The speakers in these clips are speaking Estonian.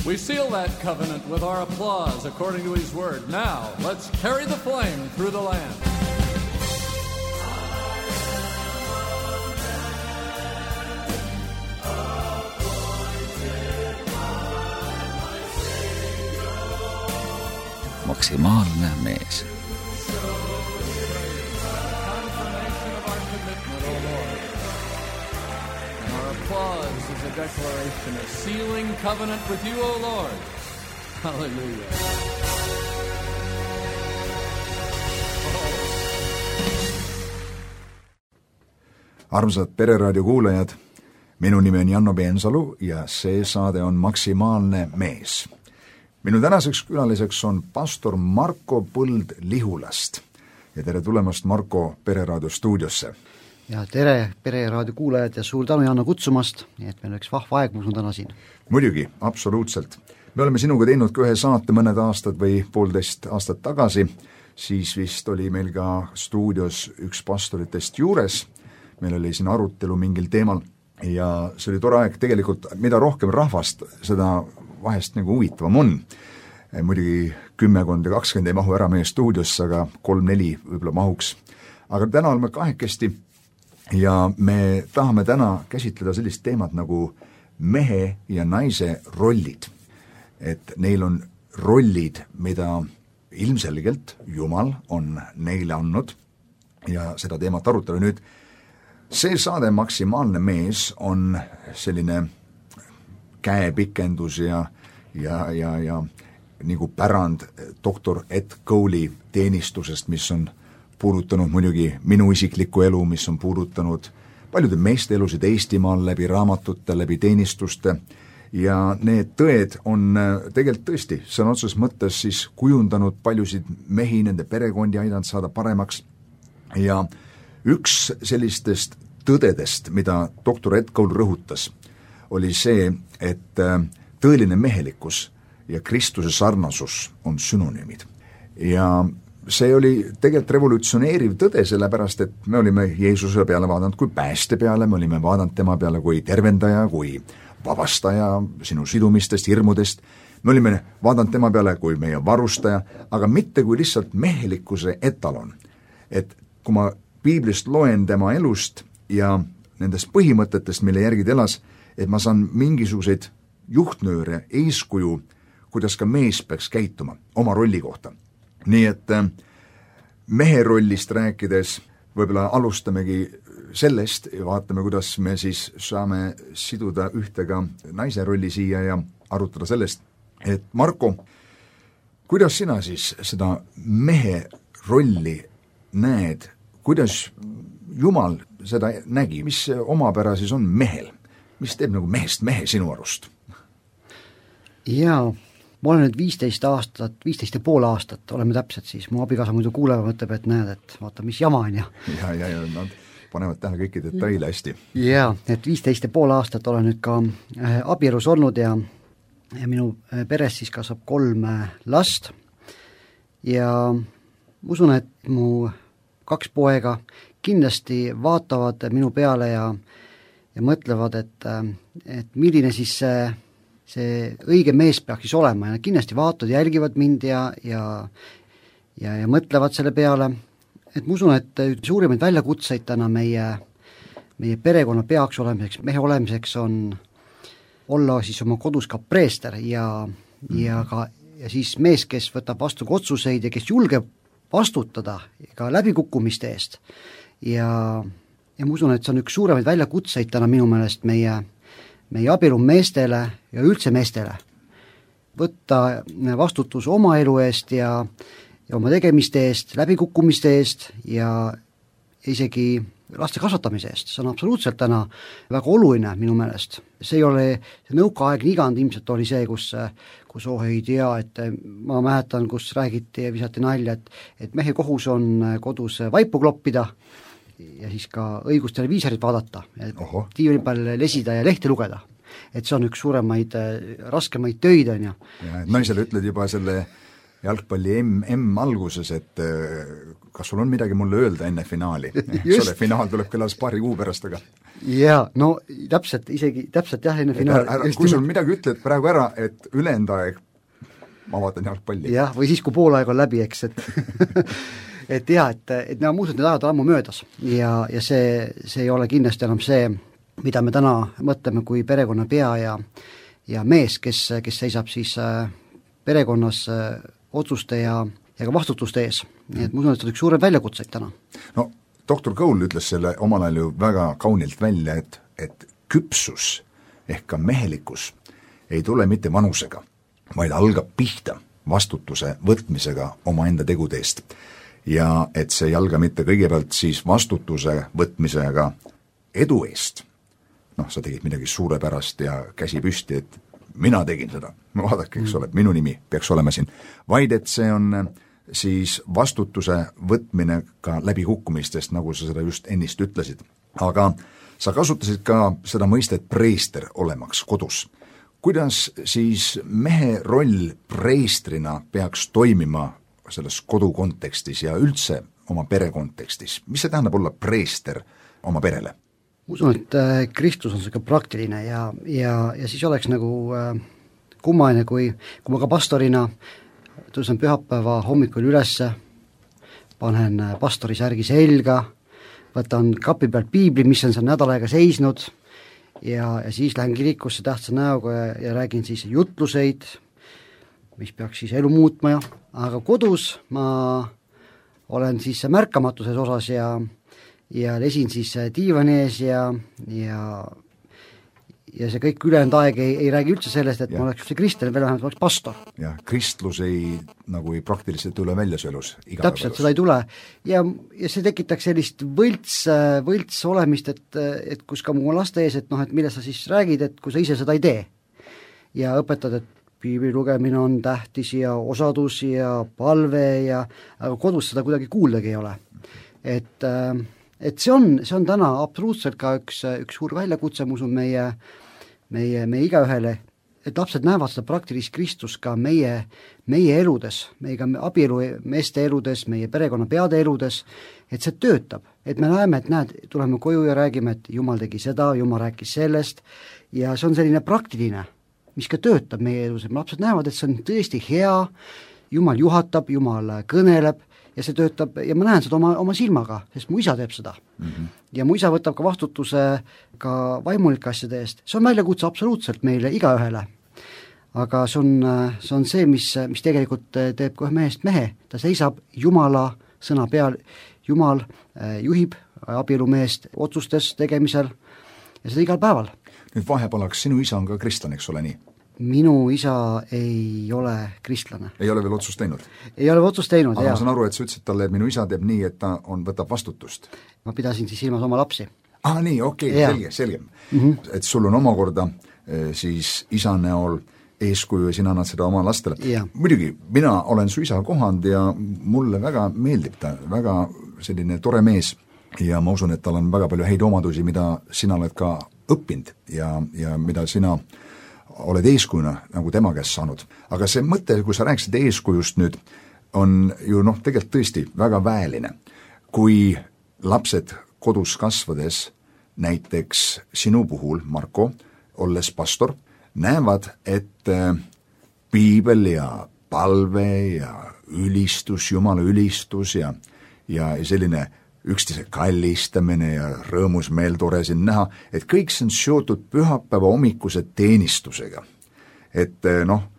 We seal that covenant with our applause according to his word. Now, let's carry the flame through the land. Maksimaalne mees. Applause is a declaration, a sealing covenant with you, O Lord. Hallelujah. Armsad Pereraadio kuulajad, minu nimi on Janno Peensalu ja see saade on Maksimaalne mees. Minu tänaseks külaliseks on pastor Marko Põld Lihulast ja tere tulemast, Marko, Pereraadio stuudiosse. Ja tere Pereraadio kuulajad ja suur tänu, Janno, kutsumast, nii et meil oleks vahva aeg, ma usun täna siin. Muidugi, absoluutselt. Me oleme sinuga teinud ka ühe saate mõned aastad või 1,5 aastat tagasi, siis vist oli meil ka stuudios üks pastoritest juures, meil oli siin arutelu mingil teemal ja see oli tore aeg, tegelikult mida rohkem rahvast, seda vahest nagu huvitavam on. Muidugi 10 ja 20 ei mahu ära meie stuudiosse, aga 3-4 võib-olla mahuks. Aga täna oleme kahekesti ja me tahame täna käsitleda sellist teemat nagu mehe ja naise rollid. Et neil on rollid, mida ilmselgelt Jumal on neile andnud ja seda teemat arutada nüüd. See saade Maksimaalne mees on selline käepikendus ja nagu pärand doktor Ed Cole'i teenistusest, mis on puudutanud muidugi minu isiklikku elu, mis on puudutanud paljude meeste elusid Eestimaal läbi raamatute, läbi teenistuste ja need tõed on tegelikult tõesti sõna otseses mõttes siis kujundanud paljusid mehi, nende perekondi aidanud saada paremaks ja üks sellistest tõdedest, mida doktor Ed Cole rõhutas, oli see, et tõeline mehelikkus ja Kristuse sarnasus on sünonüümid. Ja see oli tegelikult revolutsioneeriv tõde, sellepärast et me olime Jeesuse peale vaadanud kui pääste peale, me olime vaadanud tema peale kui tervendaja, kui vabastaja sinu sidumistest, hirmudest, me olime vaadanud tema peale kui meie varustaja, aga mitte kui lihtsalt mehelikkuse etalon. Et kui ma piiblist loen tema elust ja nendest põhimõtetest, mille järgi ta elas, et ma saan mingisuguseid juhtnööre, eeskuju, kuidas ka mees peaks käituma oma rolli kohta. Nii et mehe rollist rääkides võib-olla alustamegi sellest ja vaatame, kuidas me siis saame siduda ühte ka naise rolli siia ja arutada sellest, et Marko, kuidas sina siis seda mehe rolli näed, kuidas Jumal seda nägi, mis omapära siis on mehel, mis teeb nagu mehest mehe sinu arust? Jaa, ma olen nüüd 15,5 aastat, oleme täpselt siis, mu abikaasa muidu kuuleva mõtleb, et näed, et vaata, mis jama on ja nad panevad tähele kõiki detaile hästi. Jaa, et 15,5 aastat olen nüüd ka abielus olnud ja minu peres siis kasvab 3 last ja usun, et mu 2 poega kindlasti vaatavad minu peale ja mõtlevad, et milline siis see õige mees peaks siis olema ja nad kindlasti vaatavad, jälgivad mind ja mõtlevad selle peale, et ma usun, et suurimaid väljakutseid täna meie perekonna peaks olemiseks, mehe olemiseks on olla siis oma kodus ka preester ja siis mees, kes võtab vastu otsuseid ja kes julgeb vastutada ka läbikukkumiste eest ja ma usun, et see on üks suuremaid väljakutseid täna minu meelest meie abielu meestele ja üldse meestele. Võtta vastutus oma elu eest ja oma tegemiste eest, läbikukkumiste eest ja isegi laste kasvatamise eest. See on absoluutselt täna väga oluline minu meelest. See ei ole see nõukaaegne igand, ilmselt oli see, kus ei tea, et ma mäletan, kus räägiti ja visati nalja, et mehe kohus on kodus vaipu kloppida ja siis ka õigust televiisorit vaadata, diivani peal lesida ja lehti lugeda. Et see on üks suuremaid, raskemaid töid, on ju. Naisele ütled juba selle jalgpalli M alguses, et kas sul on midagi mulle öelda enne finaali? Eks ole, finaal tuleb küll alles paari kuu pärast, aga jaa, no täpselt jah, enne finaali. Kui sul midagi ütled praegu ära, et ülejäänud aeg ma vaatan jalgpalli. Jah, või siis, kui poolaeg on läbi, eks, et et jah, et ma muusen, need ajad on ammu möödas ja see ei ole kindlasti enam see, mida me täna mõtleme kui perekonnapea ja mees, kes seisab siis perekonnas otsuste ja ka vastutuste ees. Nii et ma usun, et see on üks suurem väljakutseid täna. No doktor Cole ütles selle omal ajal ju väga kaunilt välja, et küpsus ehk ka mehelikkus ei tule mitte vanusega, vaid algab pihta vastutuse võtmisega omaenda tegude eest. Ja et see ei alga mitte kõigepealt siis vastutuse võtmisega edu eest. Noh, sa tegid midagi suurepärast ja käsi püsti, et mina tegin seda. Vaadake, eks ole, minu nimi peaks olema siin. Vaid et see on siis vastutuse võtmine ka läbi kukkumistest, nagu sa seda just ennist ütlesid. Aga sa kasutasid ka seda mõistet preester olemaks kodus. Kuidas siis mehe roll preestrina peaks toimima selles kodu kontekstis ja üldse oma pere kontekstis? Mis see tähendab olla preester oma perele? Usun, et Kristus on selline praktiline ja siis oleks nagu kummaline, kui ma ka pastorina tõusen pühapäeva hommikul ülesse, panen pastori särgi selga, võtan kapi pealt piibli, mis on seal nädal aega seisnud ja siis lähen kirikusse tähtsa näoga ja räägin siis jutluseid, mis peaks siis elu muutma aga kodus ma olen siis märkamatuses osas ja lesin siis diivani ees ja see kõik ülejäänud aeg ei räägi üldse sellest, et ma oleks üldse kristlane, veel vähemalt oleks pastor. Ja kristlus ei praktiliselt tule välja su elus. Täpselt, seda ei tule. Ja see tekitaks sellist võlts olemist, et kus ka mu laste ees, et mille sa siis räägid, et kui sa ise seda ei tee. Ja õpetad, et piibli lugemine on tähtis ja osadus ja palve aga kodus seda kuidagi kuuldagi ei ole. Et see on täna absoluutselt ka üks suur väljakutse, ma usun meie igaühele, et lapsed näevad seda praktilist Kristust ka meie eludes, meie ka abielu meeste eludes, meie perekonnapeade eludes, et see töötab, et me näeme, et näed, tuleme koju ja räägime, et Jumal tegi seda, Jumal rääkis sellest ja see on selline praktiline, mis ka töötab meie elus, et lapsed näevad, et see on tõesti hea, Jumal juhatab, Jumal kõneleb ja see töötab ja ma näen seda oma silmaga, sest mu isa teeb seda. Ja mu isa võtab ka vastutuse ka vaimulike asjade eest. See on väljakutse absoluutselt meile igaühele. Aga see on see, mis tegelikult teeb ka mehest mehe. Ta seisab Jumala sõna peal. Jumal juhib abielumeest otsustes tegemisel ja seda igal päeval. Nüüd vahepalaks, sinu isa on ka kristlane, eks ole nii? Minu isa ei ole kristlane. Ei ole veel otsust teinud? Ei ole otsust teinud, aga ma saan aru, et sa ütlesid talle, et minu isa teeb nii, et ta võtab vastutust. Ma pidasin siis silmas oma lapsi. Nii, okei, selge. Et sul on omakorda siis isa näol eeskuju ja sina annad seda oma lastele. Muidugi, mina olen su isa kohanud ja mulle väga meeldib ta, väga selline tore mees ja ma usun, et tal on väga palju häid omadusi, mida sina oled ka õppinud ja mida sina oled eeskujuna nagu tema käest saanud. Aga see mõte, kui sa rääkisid eeskujust nüüd, on ju tegelikult tõesti väga väeline. Kui lapsed kodus kasvades, näiteks sinu puhul, Marko, olles pastor, näevad, et piibel ja palve ja ülistus, Jumala ülistus ja selline üksteise kallistamine ja rõõmus meel tore siin näha, et kõik see on seotud pühapäeva hommikuse teenistusega. Et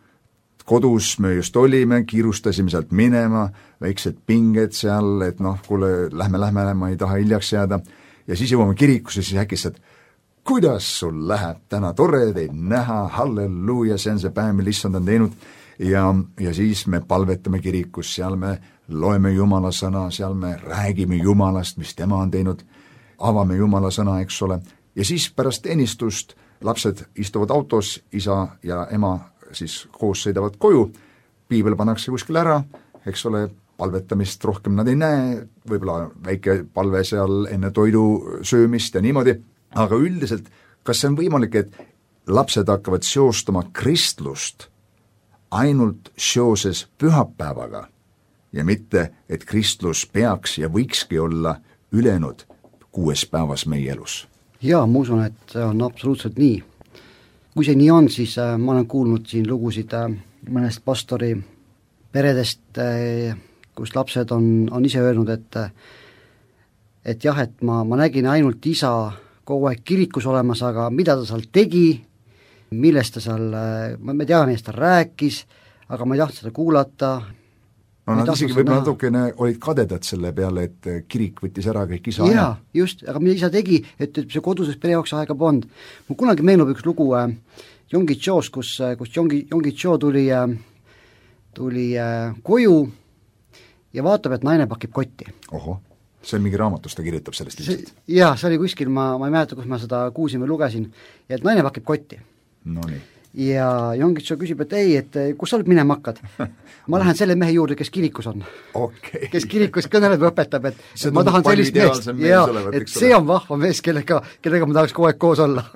kodus me just olime, kiirustasime sealt minema, väiksed pinged seal, et kuule, lähme, ma ei taha hiljaks jääda. Ja siis jõuame kirikusse, siis äkistad, kuidas sul läheb täna, tore teid näha, halleluuja, see on see päev, mille issand on teinud. Ja siis me palvetame kirikus, seal me loeme Jumala sõna, seal me räägime Jumalast, mis tema on teinud, avame Jumala sõna, eks ole, ja siis pärast teenistust lapsed istuvad autos, isa ja ema siis koos sõidavad koju, piibel pannakse kuskil ära, eks ole, palvetamist rohkem nad ei näe, võib-olla väike palve seal enne toidu söömist ja niimoodi, aga üldiselt, kas see on võimalik, et lapsed hakkavad seostama kristlust ainult seoses pühapäevaga ja mitte, et Kristus peaks ja võikski olla ülejäänud 6 päevas meie elus. Jaa, ma usun, et see on absoluutselt nii. Kui see nii on, siis ma olen kuulnud siin lugusid mõnest pastori peredest, kus lapsed on ise öelnud, et jah, et ma nägin ainult isa kogu aeg kirikus olemas, aga mida ta seal tegi, millest ta seal, ma tean, millest ta rääkis, aga ma ei tahtnud seda kuulata. No nad isegi võib-olla natukene olid kadedad selle peale, et kirik võttis ära kõik isa aja. Just, aga mida isa tegi, et see koduses pere jaoks aega polnud. Mul kunagi meenub üks lugu Yonggi Choos, kus Yonggi Cho tuli koju ja vaatab, et naine pakib kotti. Oho, see on mingi raamatus, ta kirjutab sellest lihtsalt. Jaa, see oli kuskil, ma ei mäleta, kus ma seda kuulsin või lugesin, et naine pakib kotti. No nii. Ja Yonggi Cho küsib, et ei, et kus sa oled minema hakkad? Ma lähen selle mehe juurde, kes kirikus on. Okay. Kes kirikus kõneleb ja õpetab, et ma tahan sellist meest. Ja, et see on vahva mees, kellega ma tahaks kogu aeg koos olla.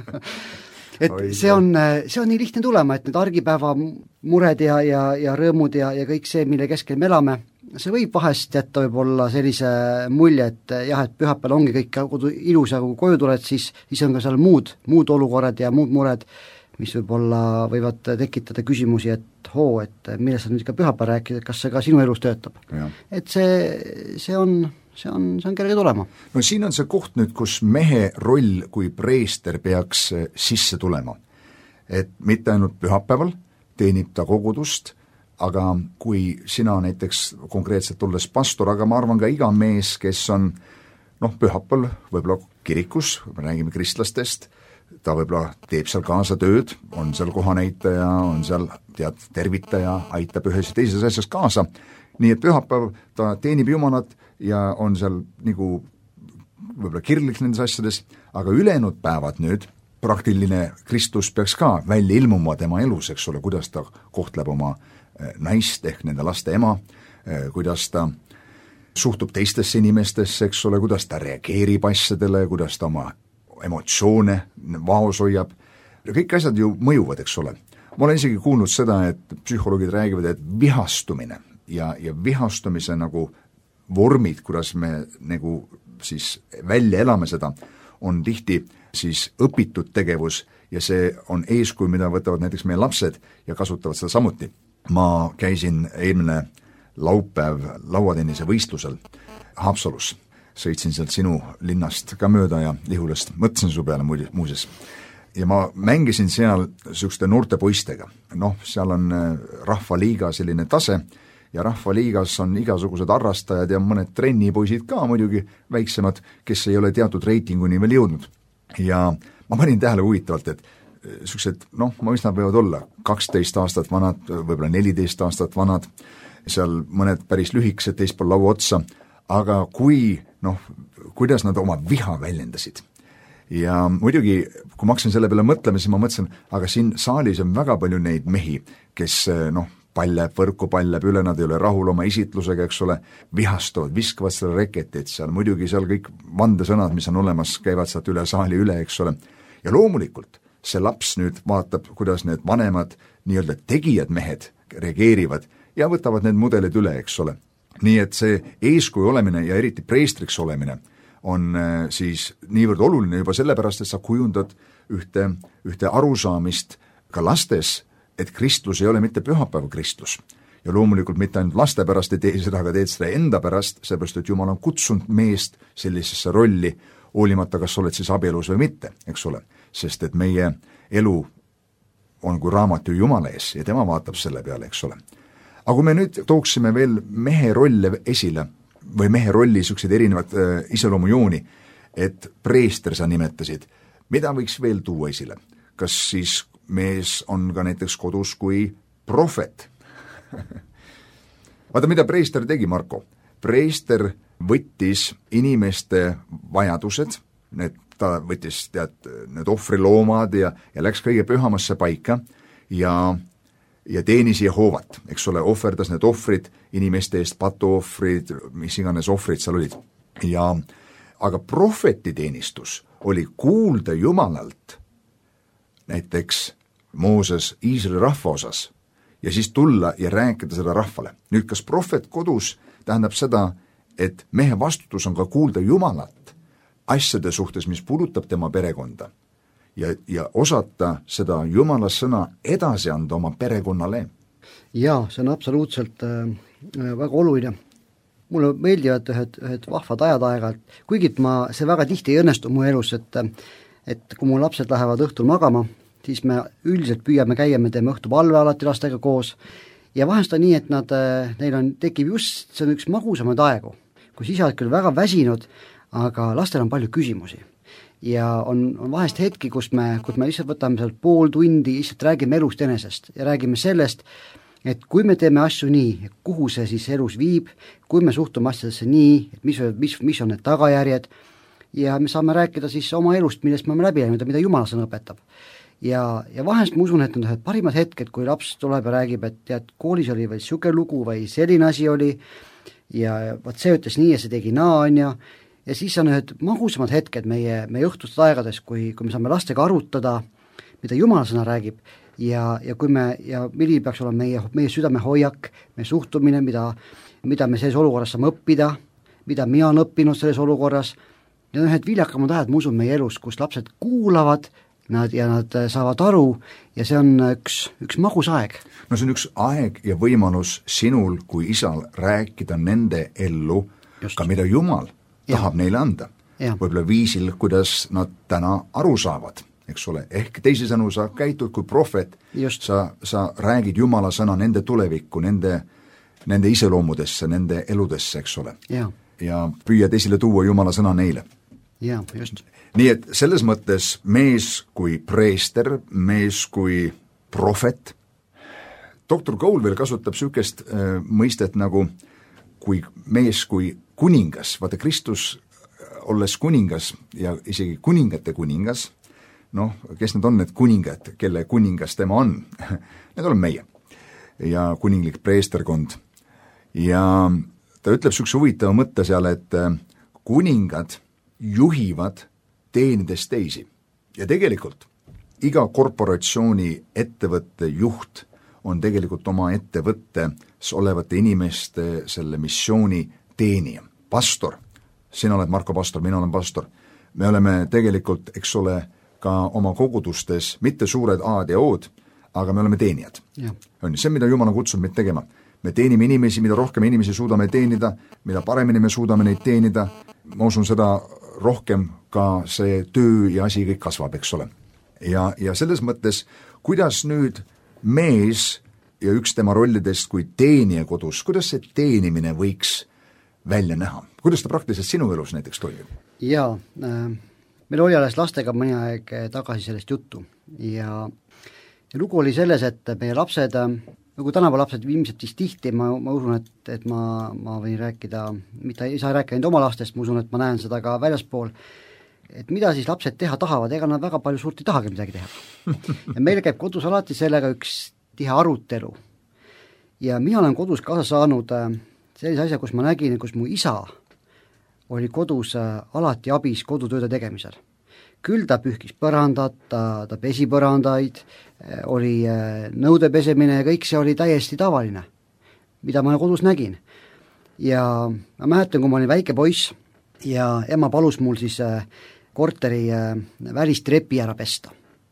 Et see on nii lihtne tulema, et need argipäeva mured ja rõõmud ja kõik see, mille keskel me elame, see võib vahest jätta võib-olla sellise mulje, et jah, et pühapäeval ongi kõik ilus ja kui koju tuled, siis on ka seal muud olukorrad ja muud mured, mis võib-olla võivad tekitada küsimusi, et millest sa nüüd ikka pühapäev rääkida, et kas see ka sinu elus töötab. Ja. Et see on kerge tulema. No siin on see koht nüüd, kus mehe roll kui preester peaks sisse tulema. Et mitte ainult pühapäeval teenib ta kogudust, aga kui sina näiteks konkreetselt olles pastor, aga ma arvan ka iga mees, kes on pühapäeval võib-olla kirikus, me räägime kristlastest, ta võib-olla teeb seal kaasa tööd, on seal kohanäitaja, on seal tervitaja, aitab ühes ja teises asjas kaasa, nii et pühapäev ta teenib Jumalat ja on seal nagu võib-olla kirglik nendes asjades, aga ülejäänud päevad nüüd praktiline Kristus peaks ka välja ilmuma tema elus, eks ole, kuidas ta kohtleb oma naist ehk nende laste ema, kuidas ta suhtub teistesse inimestesse, eks ole, kuidas ta reageerib asjadele, kuidas ta oma emotsioone vaos hoiab, kõik asjad ju mõjuvad, eks ole. Ma olen isegi kuulnud seda, et psühholoogid räägivad, et vihastumine ja vihastumise nagu vormid, kuidas me nagu siis välja elame seda, on tihti siis õpitud tegevus ja see on eeskuju, mida võtavad näiteks meie lapsed ja kasutavad seda samuti. Ma käisin eelmine laupäev lauatennise võistlusel Haapsalus, sõitsin sealt sinu linnast ka mööda ja Lihulast, mõtlesin su peale muuses. Ja ma mängisin seal sükste noorte poistega. Seal on rahvaliiga selline tase ja rahvaliigas on igasugused harrastajad ja mõned trennipoisid ka muidugi väiksemad, kes ei ole teatud reitinguni veel jõudnud. Ja ma panin tähele huvitavalt, et süksed, mis nad võivad olla, 12 aastat vanad, võib-olla 14 aastat vanad, seal mõned päris lühikesed teispool laua otsa, aga kuidas nad oma viha väljendasid. Ja muidugi, kui ma hakkasin selle peale mõtlema, siis ma mõtlesin, aga siin saalis on väga palju neid mehi, kes võrku palleb üle, nad ei ole rahul oma esitlusega, eks ole, vihastavad, viskavad selle reketit seal, muidugi seal kõik vandesõnad, mis on olemas, käivad sealt üle saali üle, eks ole. Ja loomulikult see laps nüüd vaatab, kuidas need vanemad nii-öelda tegijad mehed reageerivad ja võtavad need mudelid üle, eks ole. Nii et see eeskuju olemine ja eriti preestriks olemine on siis niivõrd oluline juba sellepärast, et sa kujundad ühte arusaamist ka lastes, et Kristus ei ole mitte pühapäeva Kristus. Ja loomulikult mitte ainult laste pärast ei tee seda, aga teed seda enda pärast, seepärast, et Jumal on kutsunud meest sellisesse rolli, hoolimata, kas oled siis abielus või mitte, eks ole. Sest et meie elu on kui raamat ju Jumala ees ja tema vaatab selle peale, eks ole. Aga kui me nüüd tooksime veel mehe rolle esile või mehe rolli niisugused erinevad iseloomujooni, et preester sa nimetasid, mida võiks veel tuua esile? Kas siis mees on ka näiteks kodus kui prohvet? Vaata, mida preester tegi, Marko? Preester võttis inimeste vajadused, ta võttis need ohvriloomad ja läks kõige pühamasse paika ja teenis Jehovat, eks ole, ohverdas need ohvrid inimeste eest, patuohvrid, mis iganes ohvrid seal olid. Aga prohveti teenistus oli kuulda Jumalalt näiteks Mooses Iisraeli rahva osas ja siis tulla ja rääkida seda rahvale. Nüüd, kas prohvet kodus tähendab seda, et mehe vastutus on ka kuulda Jumalat asjade suhtes, mis puudutab tema perekonda ja osata seda Jumala sõna edasi anda oma perekonnale? Jaa, see on absoluutselt väga oluline. Mulle meeldivad ühed vahvad ajad aeg-ajalt, kuigi see väga tihti ei õnnestu mu elus, et kui mu lapsed lähevad õhtul magama, siis me üldiselt püüame käia, me teeme õhtupalve alati lastega koos ja vahest on nii, et tekib just, see on üks magusamaid aegu, kus isa on küll väga väsinud, aga lastel on palju küsimusi. Ja on vahest hetki, kus me lihtsalt võtame sealt pool tundi, lihtsalt räägime elust enesest ja räägime sellest, et kui me teeme asju nii, kuhu see siis elus viib, kui me suhtume asjadesse nii, et mis on need tagajärjed ja me saame rääkida siis oma elust, millest me oleme läbi läinud ja mida Jumala sõna õpetab. Ja vahest ma usun, et need parimad hetked, kui laps tuleb ja räägib, et tead, koolis oli veel siuke lugu või selline asi oli ja vaat see ütles nii ja see tegi naa, on ja siis on ühed magusamad hetked meie õhtustes aegades, kui me saame lastega arutada, mida Jumala sõna räägib ja milline peaks olema meie südame hoiak, meie suhtumine, mida me selles olukorras saame õppida, mida mina olen õppinud selles olukorras, need on ühed viljakamad ajad, ma usun, meie elus, kus lapsed kuulavad nad saavad aru ja see on üks magus aeg. No see on üks aeg ja võimalus sinul kui isal rääkida nende ellu, ka mida Jumal tahab neile anda. Võib-olla viisil, kuidas nad täna aru saavad, eks ole, ehk teisisõnu sa käitud kui prohvet, sa räägid Jumala sõna nende tulevikku, nende iseloomudesse, nende eludesse, eks ole. Ja püüad esile tuua Jumala sõna neile. Just. Nii et selles mõttes mees kui preester, mees kui prohvet, doktor Cole veel kasutab sükest mõistet nagu kui mees kui kuningas, vaata Kristus olles kuningas ja isegi kuningate kuningas, kes need on need kuningad, kelle kuningas tema on? Need oleme meie ja kuninglik preesterkond. Ja ta ütleb sükse huvitava mõtte seal, et kuningad juhivad teenides teisi. Ja tegelikult iga korporatsiooni ettevõtte juht on tegelikult oma ettevõttes olevate inimeste selle missiooni teenija. Pastor, sina oled Marko pastor, mina olen pastor. Me oleme tegelikult, eks ole, ka oma kogudustes mitte suured A-d ja O-d, aga me oleme teenijad. See, mida Jumal on kutsunud meid tegema. Me teenime inimesi, mida rohkem inimesi suudame teenida, mida paremini me suudame neid teenida, ma usun seda rohkem ka see töö ja asi kõik kasvab, eks ole. Ja selles mõttes, kuidas nüüd mees ja üks tema rollidest kui teenija kodus, kuidas see teenimine võiks välja näha? Kuidas ta praktiliselt sinu elus näiteks toimub? Jaa, meil oli alles lastega mõni aeg tagasi sellest juttu ja lugu oli selles, et meie lapsed, nagu tänava lapsed ilmselt siis tihti, ma usun, et ma võin rääkida, mitte ei saa rääkida ainult oma lastest, ma usun, et ma näen seda ka väljaspool, et mida siis lapsed teha tahavad, ega nad väga palju suurt ei tahagi midagi teha. Ja meil käib kodus alati sellega üks tihe arutelu. Ja mina olen kodus kaasa saanud sellise asja, kus ma nägin, kus mu isa oli kodus alati abis kodutööde tegemisel. Küll ta pühkis põrandat, ta pesi põrandaid, oli nõude pesemine ja kõik see oli täiesti tavaline, mida ma kodus nägin. Ja ma mäletan, kui ma olin väike poiss ja ema palus mul siis korteri välistrepi ära pesta.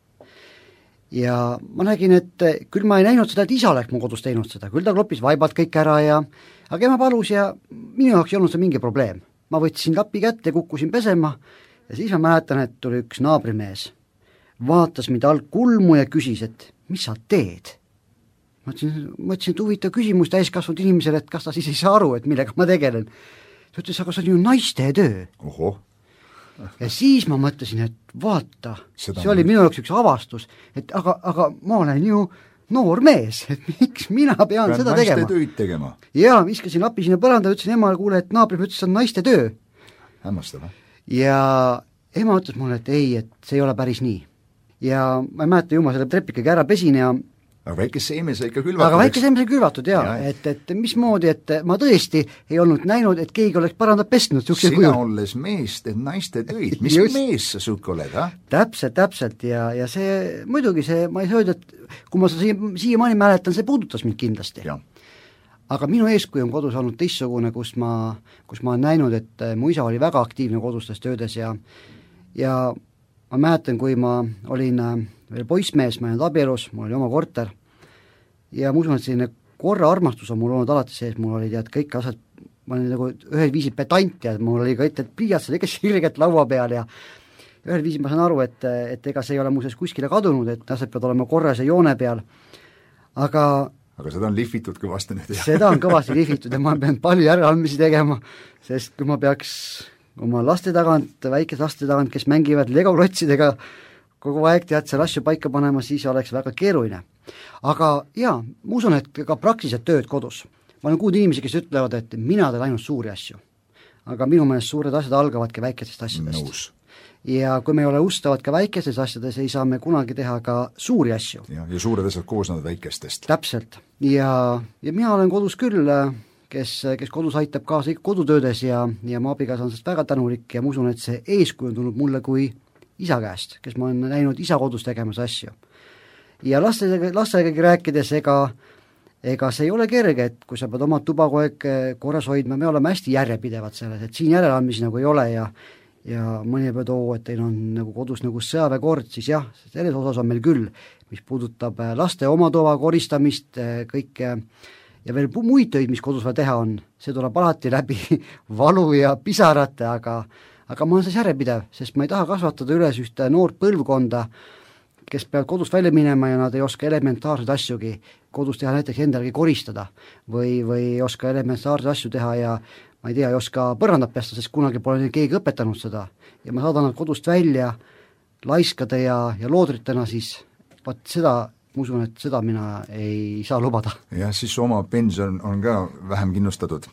Ja ma nägin, et küll ma ei näinud seda, et isa oleks mu kodus teinud seda, küll ta klopis vaibad kõik ära aga ema palus ja minu jaoks ei olnud see mingi probleem. Ma võtsin lapi kätte, kukkusin pesema ja siis ma mäletan, et tuli üks naabrimees, vaatas mind alt kulmu ja küsis, et mis sa teed? Ma ütlesin, et huvitav küsimus täiskasvanud inimesele, et kas ta siis ei saa aru, et millega ma tegelen. Ta ütles, aga see on ju naiste töö. Oho. Ja siis ma mõtlesin, et vaata, see oli minu jaoks üks avastus, et aga ma olen ju noor mees, et miks mina pean seda tegema. Naiste tööd tegema. Ja viskasin lapi sinna põranda, ütlesin emale, kuule, et naabri ütles, et see on naiste töö. Hämmastav. Ja ema ütles mulle, et ei, et see ei ole päris nii. Ja ma ei mäleta, ju ma selle trepikagi ära pesin ja aga väike seeme sai ikka külvatud. Aga väike seeme sai külvatud, jaa. Et mismoodi, et ma tõesti ei olnud näinud, et keegi oleks parandab pestnud. Sina olles meest, et naiste töid. Mis mees sa suhk oled, ha? Täpselt ja see, muidugi see, ma ei saa öelda, et kui ma siiamaani mäletan, see puudutas mind kindlasti. Ja. Aga minu eeskuju on kodus olnud teistsugune, kus ma olen näinud, et mu isa oli väga aktiivne kodustes töödes ja ma mäletan, kui ma olin veel poissmees, ma ei olnud abielus, mul oli oma korter ja ma usun, et selline korra armastus on mul olnud alati sees, mul oli kõik asjad, ma olin nagu ühel viisil pedant ja mul oli ka ette pliiatsed ikka sirgelt laua peal ja ühel viisil ma saan aru, et ega see ei ole muuseas kuskile kadunud, et asjad peavad olema korras ja joone peal, aga seda on lihvitud kõvasti nüüd. Seda on kõvasti lihvitud ja ma pean palju järeleandmisi tegema, sest kui ma peaks oma laste tagant, väikese laste tagant, kes mängivad legoklotsidega kogu aeg seal asju paika panema, siis oleks väga keeruline. Aga jaa, ma usun, et ka praktilised tööd kodus. Ma olen kuulnud inimesi, kes ütlevad, et mina teen ainult suuri asju. Aga minu meelest suured asjad algavadki väikestest asjadest. Nõus. Ja kui me ei ole ustavad ka väikestes asjades, ei saa me kunagi teha ka suuri asju. Ja suured asjad koosnevad väikestest. Täpselt. Ja mina olen kodus küll, kes kodus aitab kaasa ikka kodutöödes ja ma abigas on sellest väga tänulik ja ma usun, et see eeskuju on tulnud mulle kui isa käest, kes ma olen näinud isa kodus tegemas asju. Ja lastega rääkides, ega see ei ole kerge, et kui sa pead oma tuba kogu aeg korras hoidma, me oleme hästi järjepidevad selles, et siin järeleandmisi nagu ei ole ja mõni peab et teil on nagu kodus nagu sõjaväekord, siis jah, selles osas on meil küll, mis puudutab laste oma toa koristamist, kõike ja veel muid töid, mis kodus vaja teha on, see tuleb alati läbi valu ja pisarate, aga ma olen siis järjepidev, sest ma ei taha kasvatada üles ühte noort põlvkonda, kes peavad kodust välja minema ja nad ei oska elementaarseid asjugi kodus teha, näiteks endalgi koristada või ei oska elementaarseid asju teha ja ma ei tea, ei oska põrandat pesta, sest kunagi pole keegi õpetanud seda ja ma saadan nad kodust välja laiskade ja loodritena, siis vaat seda, ma usun, et seda mina ei saa lubada. Ja siis oma pension on ka vähem kindlustatud.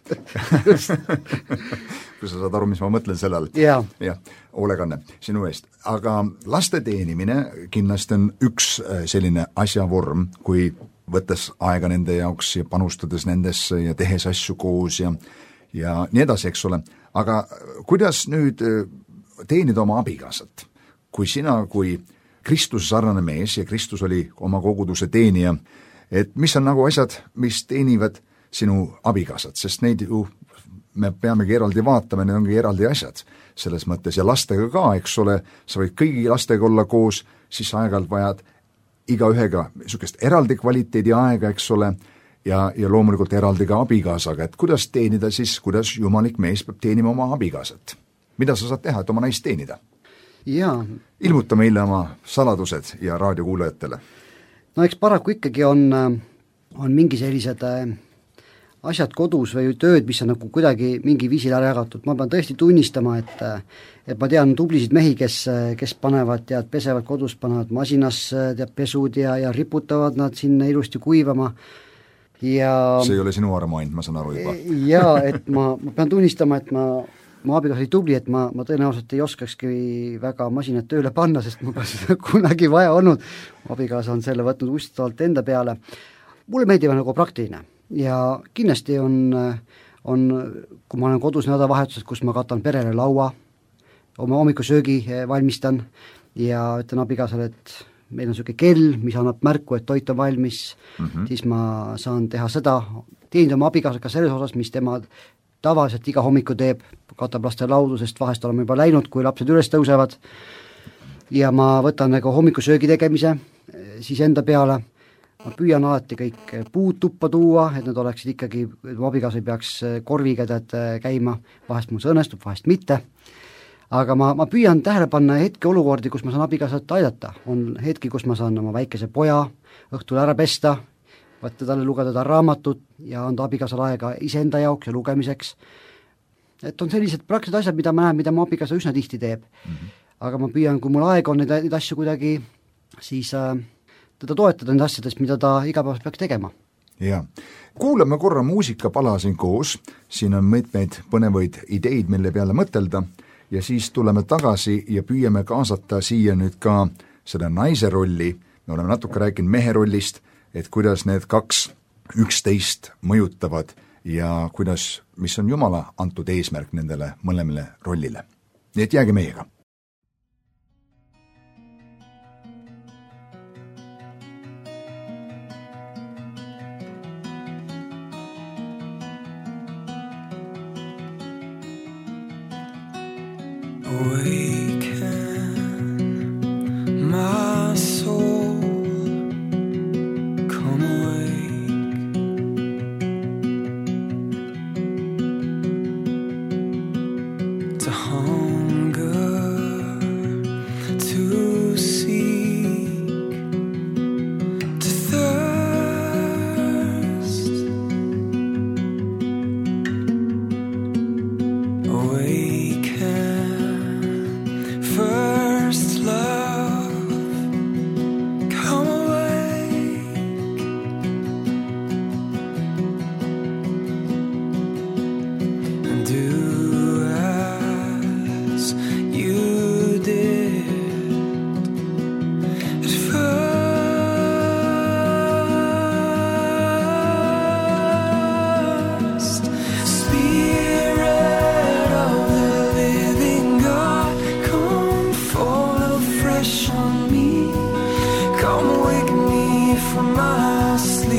Kui sa saad aru, mis ma mõtlen selle all. Ja, hoolekanne sinu eest. Aga laste teenimine kindlasti on üks selline asjavorm, kui võttes aega nende jaoks ja panustades nendesse ja tehes asju koos ja nii edasi, eks ole. Aga kuidas nüüd teenida oma abikaasat? Kui sina, kui Kristuse sarnane mees ja Kristus oli oma koguduse teenija, et mis on nagu asjad, mis teenivad sinu abikaasat, sest neid ju me peamegi eraldi vaatama, need ongi eraldi asjad selles mõttes ja lastega ka, eks ole, sa võid kõigi lastega olla koos, siis aeg-ajalt vajad igaühega niisugust eraldi kvaliteedi aega, eks ole, ja loomulikult eraldi ka abikaasaga, et kuidas teenida siis, kuidas jumalik mees peab teenima oma abikaasat? Mida sa saad teha, et oma naist teenida? Jaa. Ilmuta meile oma saladused ja raadiokuulajatele. No eks paraku ikkagi on mingi sellised asjad kodus või tööd, mis on nagu kuidagi mingi viisil ära jagatud. Ma pean tõesti tunnistama, et ma tean tublisid mehi, kes panevad, pesevad kodus, panevad masinas pesud ja riputavad nad sinna ilusti kuivama. Ja see ei ole sinu armaand, ma saan aru juba. Jaa, et ma pean tunnistama, et mu abikaas oli tubli, et ma tõenäoliselt ei oskakski väga masinat tööle panna, sest ma pole seda kunagi vaja olnud. Mu abikaas on selle võtnud ustavalt enda peale. Mulle meeldib nagu praktiline ja kindlasti on, kui ma olen kodus nädalavahetused, kus ma katan perele laua, oma hommikusöögi valmistan ja ütlen abikaasale, et meil on niisugune kell, mis annab märku, et toit on valmis, siis ma saan teha seda, teenida oma abikaasega selles osas, mis tema tavaliselt iga hommiku teeb, katab laste laudu, sest vahest oleme juba läinud, kui lapsed üles tõusevad ja ma võtan nagu hommikusöögi tegemise siis enda peale, ma püüan alati kõik puud tuppa tuua, et need oleksid ikkagi, mu abikaas ei peaks korviga käima, vahest mul see õnnestub, vahest mitte, aga ma püüan tähele panna hetke olukordi, kus ma saan abikaasat aidata, on hetki, kus ma saan oma väikese poja õhtul ära pesta, võtta talle lugeda ta raamatut ja anda abikaasale aega iseenda jaoks ja lugemiseks. Et on sellised praktilised asjad, mida ma näen, mida mu abikaasa üsna tihti teeb. Aga ma püüan, kui mul aega on neid asju kuidagi, siis teda toetada nende asjadest, mida ta igapäevas peaks tegema. Ja. Kuulame korra muusikapala siin koos, siin on mitmeid põnevaid ideid, mille peale mõtelda ja siis tuleme tagasi ja püüame kaasata siia nüüd ka seda naise rolli, me oleme natuke rääkinud mehe rollist, et kuidas need kaks üksteist mõjutavad ja kuidas, mis on Jumala antud eesmärk nendele mõlemale rollile. Nii et jääge meiega. Awaken my soul, come awake to hunger, to seek, to thirst. Awaken, first love, come awake and do as you did at first. Spirit of the living God, come fall afresh on me. Come wake me from my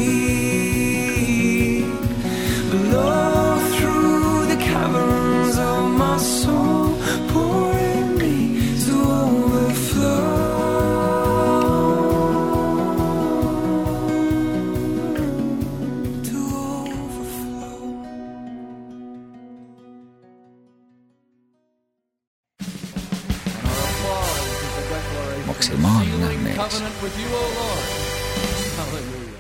sleep. Blow through the caverns of my soul, pouring me to overflow. To overflow. Maksimaalne mees. Covenant with you, O Lord. Hallelujah.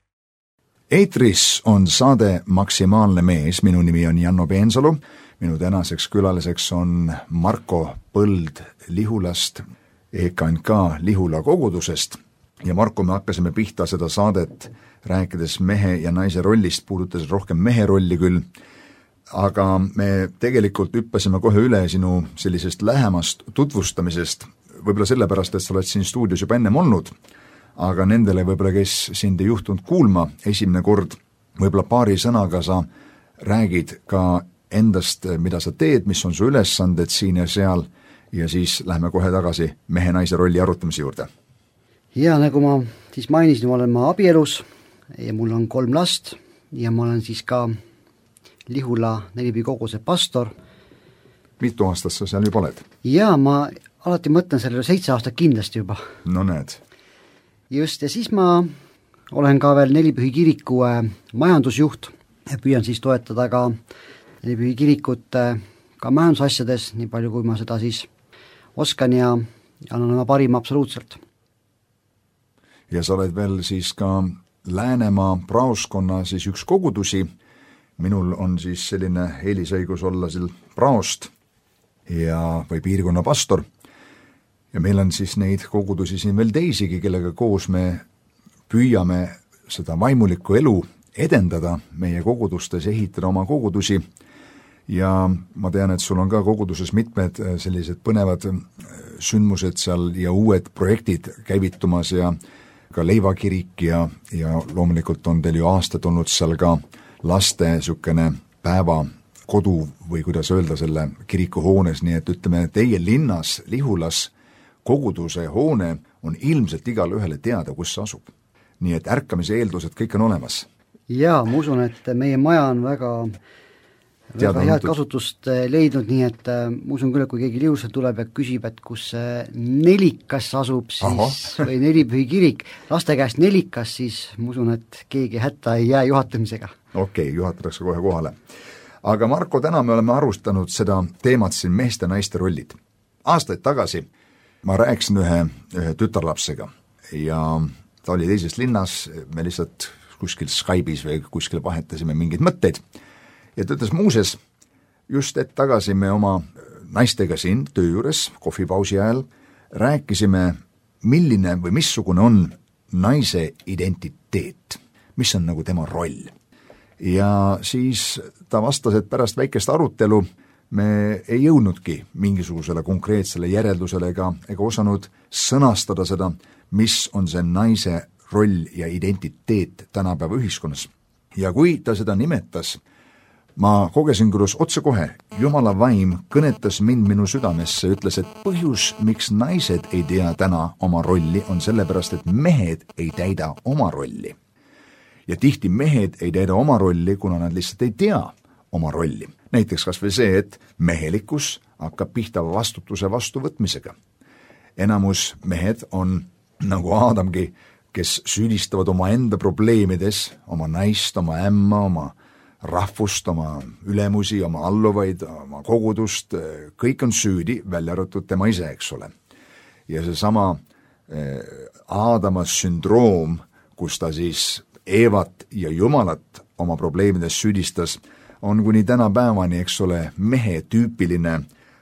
Eetris on saade Maksimaalne mees, minu nimi on Janno Peensalu, minu tänaseks külaliseks on Marko Põld Lihulast, EKNK Lihula kogudusest ja Marko, me hakkasime pihta seda saadet rääkides mehe ja naise rollist, puudutas rohkem mehe rolli küll, aga me tegelikult hüppasime kohe üle sinu sellisest lähemast tutvustamisest, võib-olla sellepärast, et sa oled siin stuudios juba ennem olnud, aga nendele võib-olla, kes sind ei juhtunud kuulma esimene kord, võib-olla paari sõnaga sa räägid ka endast, mida sa teed, mis on su ülesanded siin ja seal, ja siis lähme kohe tagasi mehe-naise rolli arutamise juurde. ja nagu ma siis mainisin, olen ma abielus ja mul on 3 last ja ma olen siis ka Lihula Nelipühi koguduse pastor. Mitu aastat sa seal juba oled? ja ma alati mõtlen sellele 7 aastat kindlasti juba. No näed. Just, ja siis ma olen ka veel Nelipühi kiriku majandusjuht ja püüan siis toetada ka Nelipühi kirikut ka majandusasjades, nii palju kui ma seda siis oskan ja annan oma parima absoluutselt. Ja sa oled veel siis ka Läänemaa praoskonna siis üks kogudusi, minul on siis selline eelisõigus olla seal praost ja, või piirkonna pastor, ja meil on siis neid kogudusi siin veel teisigi, kellega koos me püüame seda vaimulikku elu edendada meie kogudustes, ehitada oma kogudusi, ja ma tean, et sul on ka koguduses mitmed sellised põnevad sündmused seal ja uued projektid käivitumas ja ka leivakirik ja loomulikult on teil ju aastad olnud seal ka laste niisugune päeva kodu või kuidas öelda selle kirikuhoones, nii et ütleme, teie linnas, Lihulas, koguduse hoone on ilmselt igale ühele teada, kus see asub. Nii et ärkamise eeldused kõik on olemas. Jaa, ma usun, et meie maja on väga head kasutust leidnud, nii et ma usun küll, et kui keegi Lihusse tuleb ja küsib, et kus see Nelikas asub, siis või Nelipühi kirik, laste käest Nelikas, siis ma usun, et keegi hätta ei jää juhatamisega. Okei, juhatatakse kohe kohale. Aga Marko, täna me oleme arustanud seda teemat siin meeste ja naiste rollid. Aastaid tagasi ma rääkisin ühe tütarlapsega ja ta oli teises linnas, me lihtsalt kuskil Skype'is või kuskil vahetasime mingeid mõtteid ja ta ütles muuses, just hetk tagasi me oma naistega siin töö juures, kohvipausi ajal, rääkisime, milline või missugune on naise identiteet, mis on nagu tema roll. Ja siis ta vastas, et pärast väikest arutelu me ei jõudnudki mingisugusele konkreetsele järeldusele ega osanud sõnastada seda, mis on see naise roll ja identiteet tänapäeva ühiskonnas. Ja kui ta seda nimetas, ma kogesin, kuidas otsekohe Jumala vaim kõnetas mind minu südamesse, ütles, et põhjus, miks naised ei tea täna oma rolli, on sellepärast, et mehed ei täida oma rolli. Ja tihti mehed ei täida oma rolli, kuna nad lihtsalt ei tea oma rolli. Näiteks kas või see, et mehelikkus hakkab pihta vastutuse vastuvõtmisega. Enamus mehed on nagu Aadamgi, kes süüdistavad oma enda probleemides, oma naist, oma ämma, oma rahvust, oma ülemusi, oma alluvaid, oma kogudust, kõik on süüdi, välja arvatud tema ise, eks ole. Ja seesama Aadama sündroom, kus ta siis Eevat ja Jumalat oma probleemides süüdistas, on kuni tänapäevani, eks ole, mehe tüüpiline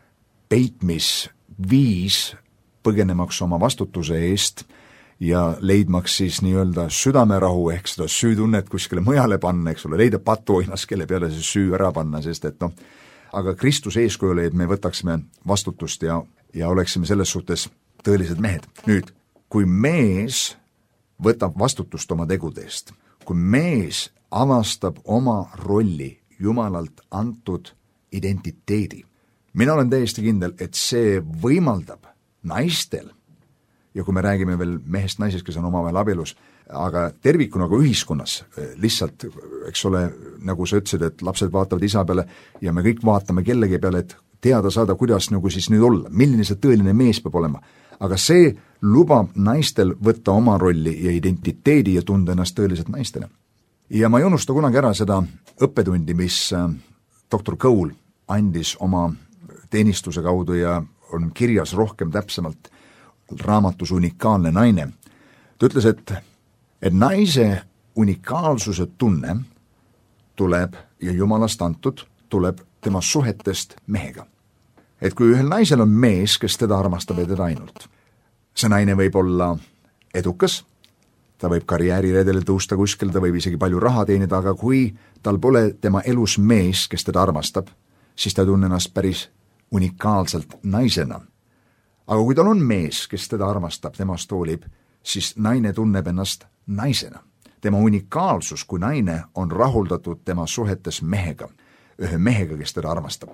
peitmisviis põgenemaks oma vastutuse eest ja leidmaks siis nii-öelda südamerahu ehk seda süütunnet kuskile mujale panna, eks ole, leida patuoinas, kelle peale see süü ära panna, sest et noh, aga Kristuse eeskuju oli, et me võtaksime vastutust ja oleksime selles suhtes tõelised mehed. Nüüd, kui mees võtab vastutust oma tegude eest, kui mees avastab oma rolli Jumalalt antud identiteedi, mina olen täiesti kindel, et see võimaldab naistel, ja kui me räägime veel mehest naisest, kes on omavahel abielus, aga tervikuna nagu ühiskonnas lihtsalt, eks ole, nagu sa ütlesid, et lapsed vaatavad isa peale ja me kõik vaatame kellegi peale, et teada saada, kuidas nagu siis nüüd olla, milline see tõeline mees peab olema. Aga see lubab naistel võtta oma rolli ja identiteedi ja tunda ennast tõeliselt naistele. Ja ma ei unusta kunagi ära seda õppetundi, mis doktor Cole andis oma teenistuse kaudu ja on kirjas rohkem täpsemalt raamatus Unikaalne naine. Ta ütles, et naise unikaalsuse tunne tuleb ja Jumalast antud tuleb tema suhetest mehega. Et kui ühel naisel on mees, kes teda armastab ja teda ainult, see naine võib olla edukas, ta võib karjääriredele tõusta kuskil, ta võib isegi palju raha teenida, aga kui tal pole tema elus mees, kes teda armastab, siis ta tunne ennast päris unikaalselt naisena. Aga kui tal on mees, kes teda armastab, temast hoolib, siis naine tunneb ennast naisena. Tema unikaalsus kui naine on rahuldatud tema suhetes mehega, ühe mehega, kes teda armastab.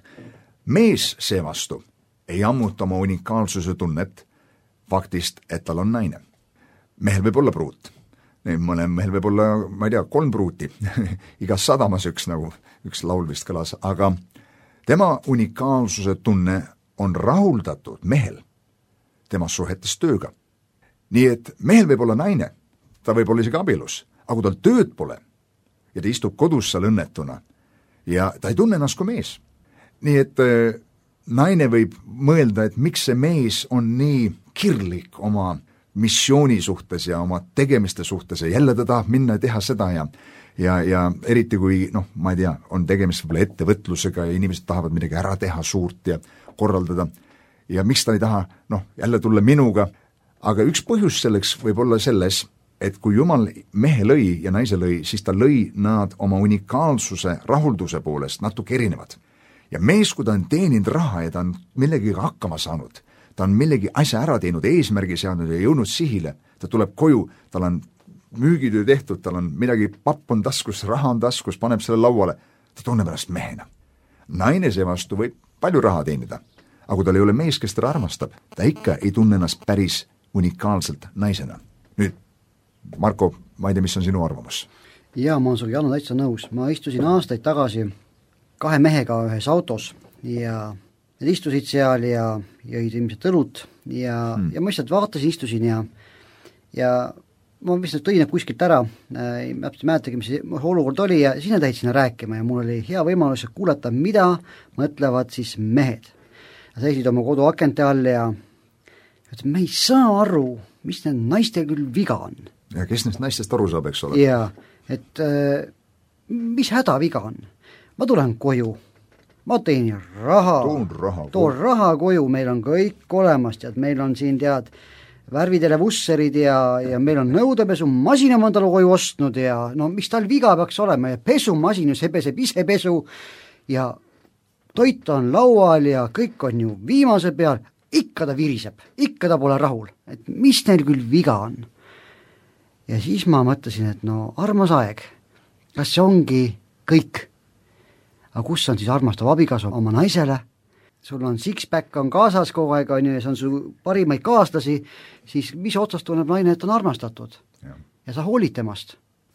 Mees seevastu ei ammuta oma unikaalsuse tunnet faktist, et tal on naine. Mehel võib olla pruut. Mehel võib olla, ma ei tea, 3 pruuti. Igas sadamas üks laul vist kõlas, aga tema unikaalsuse tunne on rahuldatud mehel tema suhetes tööga. Nii et mehel võib olla naine, ta võib olla isegi abielus, aga kui tal tööd pole ja ta istub kodus seal õnnetuna ja ta ei tunne ennast kui mees. Nii et naine võib mõelda, et miks see mees on nii kirlik oma missiooni suhtes ja oma tegemiste suhtes ja jälle ta tahab minna ja teha seda ja eriti kui, ma ei tea, on tegemist võib-olla ettevõtlusega ja inimesed tahavad midagi ära teha suurt ja korraldada ja miks ta ei taha, jälle tulla minuga, aga üks põhjus selleks võib olla selles, et kui Jumal mehe lõi ja naise lõi, siis ta lõi nad oma unikaalsuse rahulduse poolest natuke erinevad. Ja mees, kui ta on teeninud raha ja ta on millegagi hakkama saanud, ta on millegi asja ära teinud, eesmärgi seadnud ja jõudnud sihile, ta tuleb koju, tal on müügitöö tehtud, tal on midagi, papp on taskus, raha on taskus, paneb selle lauale, ta tunneb ennast mehena. Naine seevastu võib palju raha teenida, aga kui tal ei ole mees, kes teda armastab, ta ikka ei tunne ennast päris unikaalselt naisena. Nüüd, Marko, ma ei tea, mis on sinu arvamus? Jaa, ma olen sul, Janu, täitsa nõus. Ma istusin aastaid tagasi 2 mehega ühes autos ja need istusid seal ja jõid ilmselt õlut ja ma lihtsalt vaatasin, istusin ja ma vist tõin kuskilt ära, ei mäletagi, mis olukord oli ja siis nad lähed sinna rääkima ja mul oli hea võimalus kuulata, mida mõtlevad siis mehed. Seisid oma kodu akente all ja ütlesid, me ei saa aru, mis need naistel küll viga on. Ja kes neist naistest aru saab, eks ole? Jaa, et mis häda viga on? Ma tulen koju, ma teenin raha, toon raha koju, meil on kõik olemas, tead, meil on siin, tead, värvidele vusserid ja meil on nõudepesumasina ma talle koju ostnud ja mis tal viga peaks olema ja pesumasin ju, see peseb ise pesu ja toit on laual ja kõik on ju viimase peal, ikka ta viriseb, ikka ta pole rahul, et mis neil küll viga on. ja siis ma mõtlesin, et no armas aeg, kas see ongi kõik? Aga kus on siis armastav abikaasa oma naisele? Sul on six-pack on kaasas kogu aeg, on ju, ja see on su parimaid kaaslasi, siis mis otsast tunneb naine, et on armastatud? Ja sa hoolid temast.